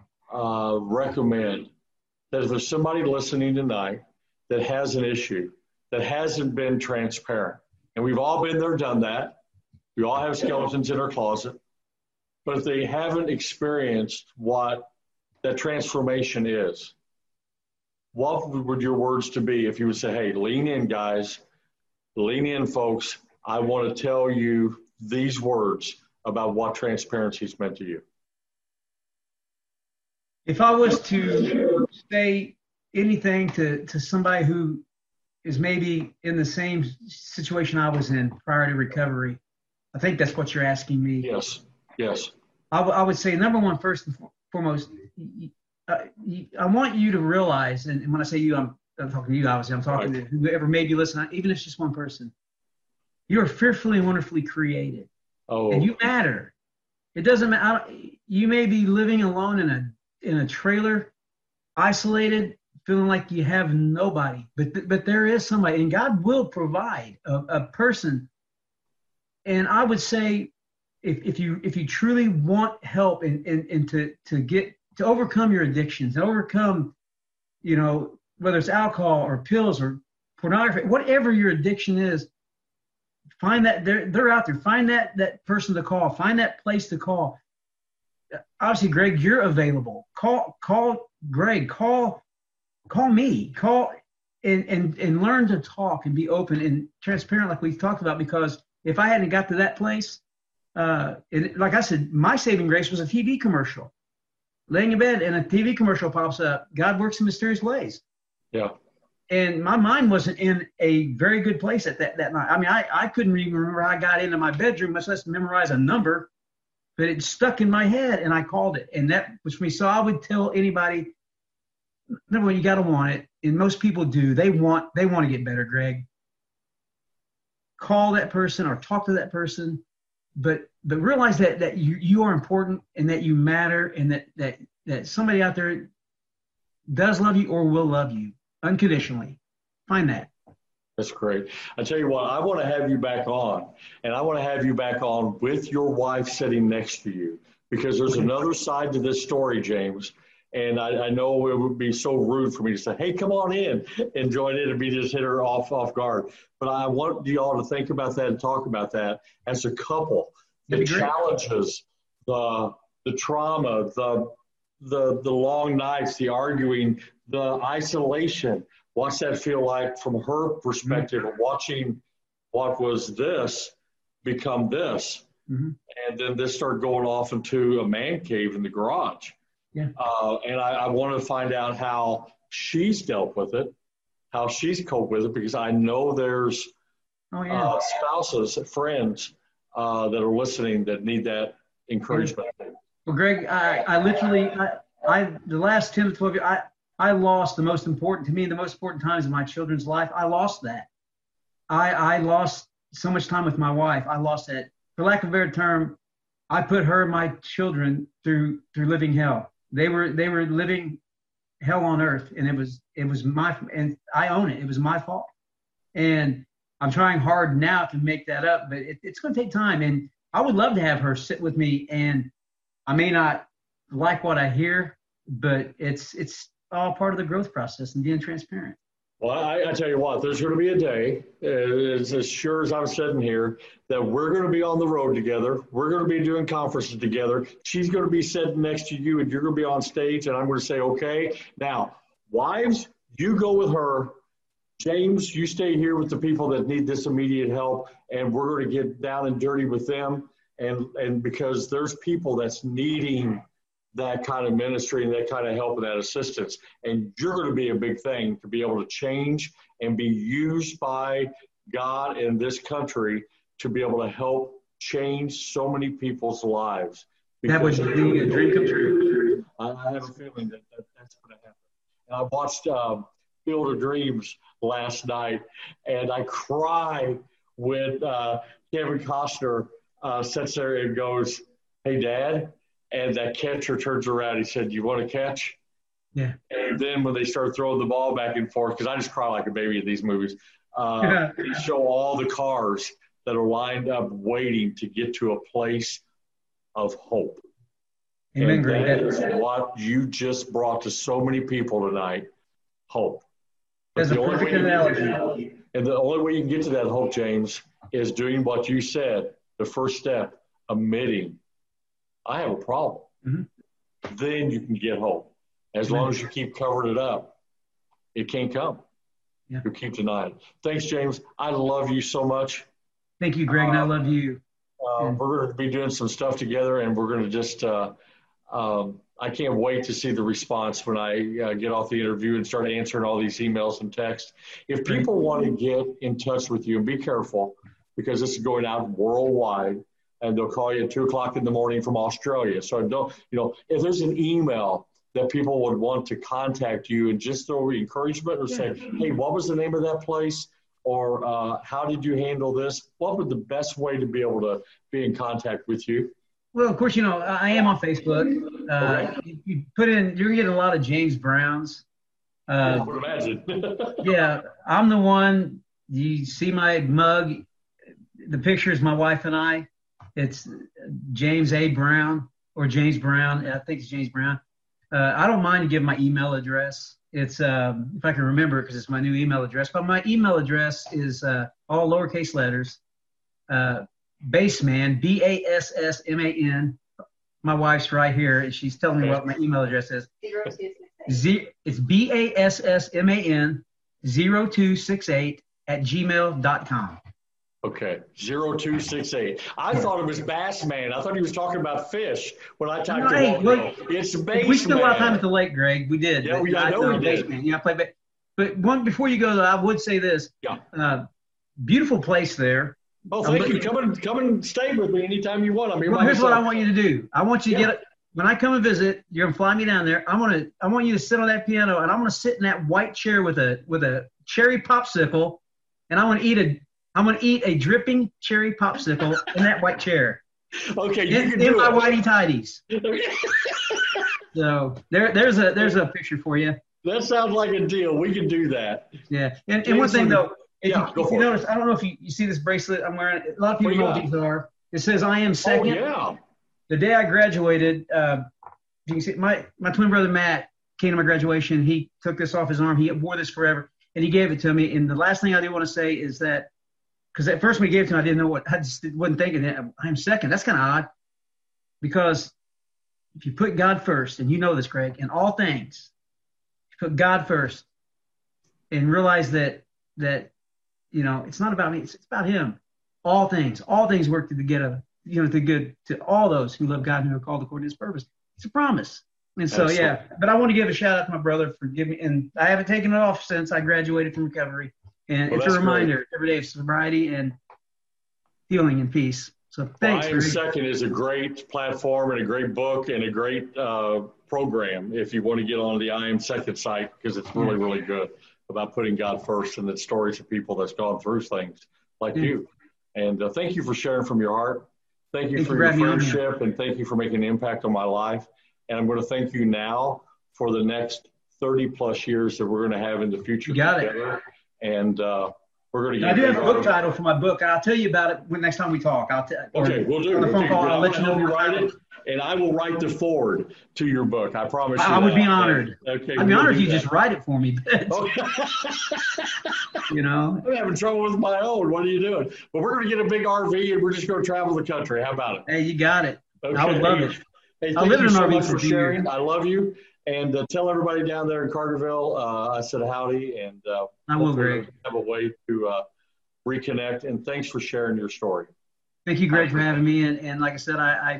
recommend, that if there's somebody listening tonight that has an issue, that hasn't been transparent, and we've all been there, done that. We all have skeletons in our closet. But if they haven't experienced what that transformation is, what would your words to be if you would say, hey, lean in, guys, lean in, folks. I want to tell you these words about what transparency has meant to you. If I was to say anything to somebody who is maybe in the same situation I was in prior to recovery, I think that's what you're asking me. Yes. I would say, number one, first and foremost, I want you to realize, and when I say you, I'm talking to you, obviously, I'm talking to whoever may be listening, even if it's just one person. You are fearfully and wonderfully created. Oh. And you matter. It doesn't matter. You may be living alone in a trailer, isolated, feeling like you have nobody, but there is somebody, and God will provide a person. And I would say, if you truly want help and to overcome your addictions, and overcome, whether it's alcohol or pills or pornography, whatever your addiction is, find that they're out there. Find that person to call. Find that place to call. Obviously, Greg, you're available. Call Greg. Call me. Call and learn to talk and be open and transparent, like we've talked about. Because if I hadn't got to that place, and like I said, my saving grace was a TV commercial. Laying in bed and a TV commercial pops up. God works in mysterious ways. Yeah. And my mind wasn't in a very good place at that night. I mean, I couldn't even remember how I got into my bedroom, much less memorize a number, but it stuck in my head, and I called it. And that was for me. So I would tell anybody, number one, you got to want it. And most people do. They want to get better, Greg. Call that person or talk to that person, but realize that you are important and that you matter, and that somebody out there does love you or will love you unconditionally. Find that. That's great. I tell you what, I want to have you back on, and I want to have you back on with your wife sitting next to you, because there's another side to this story, James. And I know it would be so rude for me to say, hey, come on in and join in, and be just hit her off guard. But I want you all to think about that and talk about that as a couple. The challenges, the trauma, the long nights, the arguing, the isolation. What's that feel like from her perspective of watching what was this become this? Mm-hmm. And then this started going off into a man cave in the garage. Yeah. And I want to find out how she's dealt with it, how she's coped with it, because I know there's spouses, friends that are listening that need that encouragement. Well, Greg, I literally, the last 10 to 12 years, I lost the most important times in my children's life. I lost that. I lost so much time with my wife. I lost that. For lack of a better term, I put her and my children through living hell. They were living hell on earth, and it was and I own it. It was my fault, and I'm trying hard now to make that up, but it's going to take time. And I would love to have her sit with me, and I may not like what I hear, but it's all part of the growth process and being transparent. Well, I tell you what, there's going to be a day, as sure as I'm sitting here, that we're going to be on the road together. We're going to be doing conferences together. She's going to be sitting next to you, and you're going to be on stage, and I'm going to say, okay, now, wives, you go with her. James, you stay here with the people that need this immediate help, and we're going to get down and dirty with them. And because there's people that's needing that kind of ministry and that kind of help and that assistance. And you're going to be a big thing to be able to change and be used by God in this country to be able to help change so many people's lives. That would be a dream come true. I have a feeling that's going to happen. And I watched Field of Dreams last night, and I cry when Kevin Costner sits there and goes, hey, Dad. And that catcher turns around. He said, you want to catch? Yeah. And then when they start throwing the ball back and forth, because I just cry like a baby in these movies, they show all the cars that are lined up waiting to get to a place of hope. Amen, and Greg. that is what you just brought to so many people tonight, hope. That's a perfect analogy. And the only way you can get to that hope, James, is doing what you said, the first step, admitting, I have a problem. Mm-hmm. Then you can get hope. As long as you keep covering it up, it can't come. Yeah. You keep denying it. Thanks, James. I love you so much. Thank you, Greg, and I love you. We're going to be doing some stuff together, and we're going to just I can't wait to see the response when I get off the interview and start answering all these emails and texts. If people want to get in touch with you, and be careful, because this is going out worldwide, and they'll call you at 2:00 in the morning from Australia. So don't, if there's an email that people would want to contact you and just throw encouragement or say, hey, what was the name of that place? Or how did you handle this? What would the best way to be able to be in contact with you? Well, of course, I am on Facebook. You put in, you're getting a lot of James Browns. I would imagine. Yeah, I'm the one. You see my mug. The picture is my wife and I. It's James A. Brown or James Brown. I think it's James Brown. I don't mind to give my email address. It's if I can remember it because it's my new email address. But my email address is all lowercase letters. Bassman, Bassman. My wife's right here, and she's telling me what my email address is. It's Bassman 0268 @gmail.com. Okay, 0268. I thought it was Bassman. I thought he was talking about fish when I typed it. It's Bassman. We spent a lot of time at the lake, Greg. We did. Yeah, I know we did. Yeah, I played. But one before you go, though, I would say this. Yeah. Beautiful place there. Oh, thank you. Come and stay with me anytime you want. I mean, here's what I want you to do. I want you to get when I come and visit. You're gonna fly me down there. I want you to sit on that piano, and I'm gonna sit in that white chair with a cherry popsicle, and I'm gonna eat a dripping cherry popsicle in that white chair. Okay, in my whitey tidies. So there's a picture for you. That sounds like a deal. We can do that. Yeah, and one thing though. If you notice, I don't know if you see this bracelet I'm wearing. A lot of people know what these are. It says I am second. Oh, yeah. The day I graduated, you can see my twin brother Matt came to my graduation. He took this off his arm. He wore this forever, and he gave it to me. And the last thing I do want to say is that, because at first when he gave it to me, I didn't know what. I just wasn't thinking that I'm second. That's kind of odd, because if you put God first, and you know this, Greg, in all things, you put God first, and realize that it's not about me. It's about Him. All things work together, to good to all those who love God and who are called according to His purpose. It's a promise. And so, yeah. But I want to give a shout out to my brother for giving. And I haven't taken it off since I graduated from recovery. And it's a reminder every day of sobriety and healing and peace. So thanks. I Am Second is a great platform and a great book and a great program if you want to get on the I Am Second site, because it's really, really good about putting God first, and the stories of people that's gone through things like you. And thank you for sharing from your heart. Thank you for your friendship, and thank you for making an impact on my life. And I'm going to thank you now for the next 30 plus years that we're going to have in the future together. And we're going to get. I do have a book title for my book. I'll tell you about it next time we talk. Okay, we'll do. On the phone call, I'll let you know. Write it, and I will write the forward to your book. I promise you. I would be honored. Okay, I'd be honored if you just write it for me. I'm having trouble with my own. What are you doing? But we're going to get a big RV, and we're just going to travel the country. How about it? Hey, you got it. Okay. I would love it. Hey, thank you so much for sharing. I love you. And tell everybody down there in Carterville, I said howdy, and I will, Greg. Have a way to reconnect. And thanks for sharing your story. Thank you, Greg, for having me. And like I said,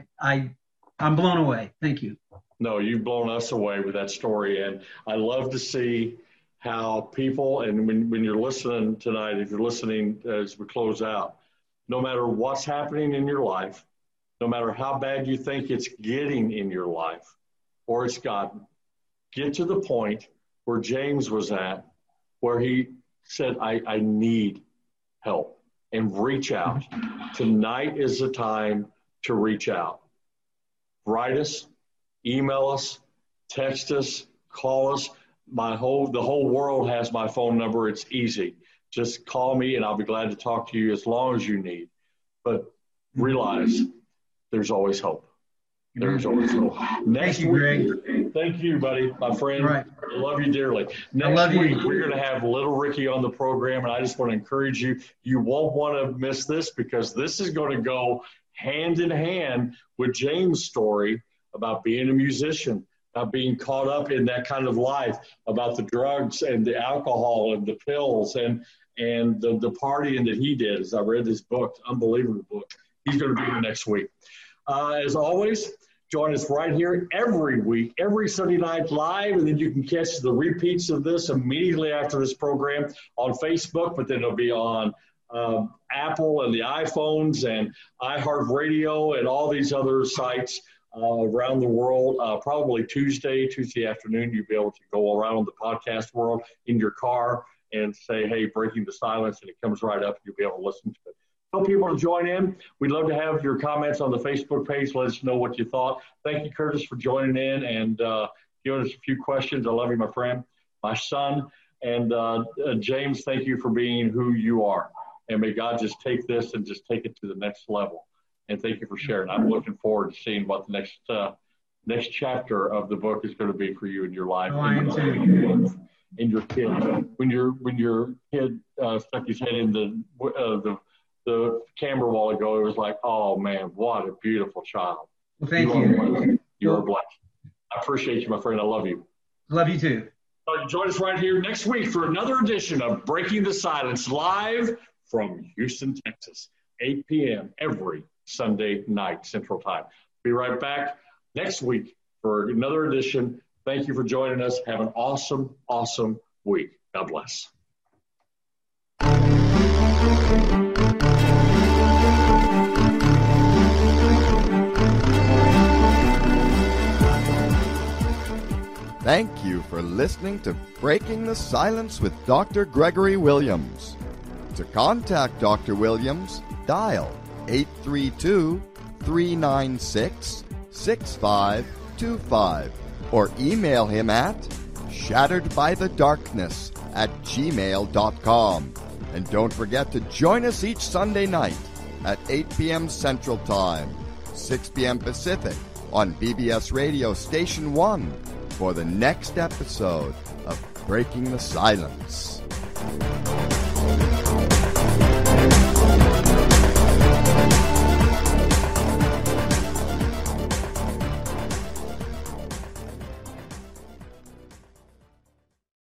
I'm blown away. Thank you. No, you've blown us away with that story. And I love to see how people, and when you're listening tonight, if you're listening as we close out, no matter what's happening in your life, no matter how bad you think it's getting in your life or it's gotten, get to the point where James was at, where he said, I need help, and reach out. Tonight is the time to reach out. Write us, email us, text us, call us. The whole world has my phone number. It's easy. Just call me and I'll be glad to talk to you as long as you need. But realize there's always hope. There's always hope. Thank you, Greg. Thank you, buddy, my friend. Right. I love you dearly. Next week, we're going to have Little Ricky on the program, and I just want to encourage you. You won't want to miss this, because this is going to go hand in hand with James' story about being a musician, about being caught up in that kind of life, about the drugs and the alcohol and the pills and the partying that he did. As I read this book, unbelievable book. He's going to be here next week. As always, join us right here every week, every Sunday night live, and then you can catch the repeats of this immediately after this program on Facebook, but then it'll be on Apple and the iPhones and iHeartRadio and all these other sites around the world. Probably Tuesday afternoon, you'll be able to go around the podcast world in your car and say, hey, Breaking the Silence, and it comes right up. You'll be able to listen to it. Tell people to join in. We'd love to have your comments on the Facebook page. Let us know what you thought. Thank you, Curtis, for joining in and giving us a few questions. I love you, my friend. my son. And James, thank you for being who you are. And may God just take this and just take it to the next level. And thank you for sharing. I'm looking forward to seeing what the next chapter of the book is going to be for you in your life. Oh, I am too. And your kid. When your kid stuck his head in the camera a while ago, it was like, oh man, what a beautiful child. Well, thank you. You are blessed. I appreciate you, my friend. I love you. Love you too. Join us right here next week for another edition of Breaking the Silence, live from Houston, Texas, 8 p.m. every Sunday night, Central Time. Be right back next week for another edition. Thank you for joining us. Have an awesome, awesome week. God bless. Thank you for listening to Breaking the Silence with Dr. Gregory Williams. To contact Dr. Williams, dial 832-396-6525 or email him at shatteredbythedarkness@gmail.com. And don't forget to join us each Sunday night at 8 p.m. Central Time, 6 p.m. Pacific on BBS Radio Station 1 for the next episode of Breaking the Silence.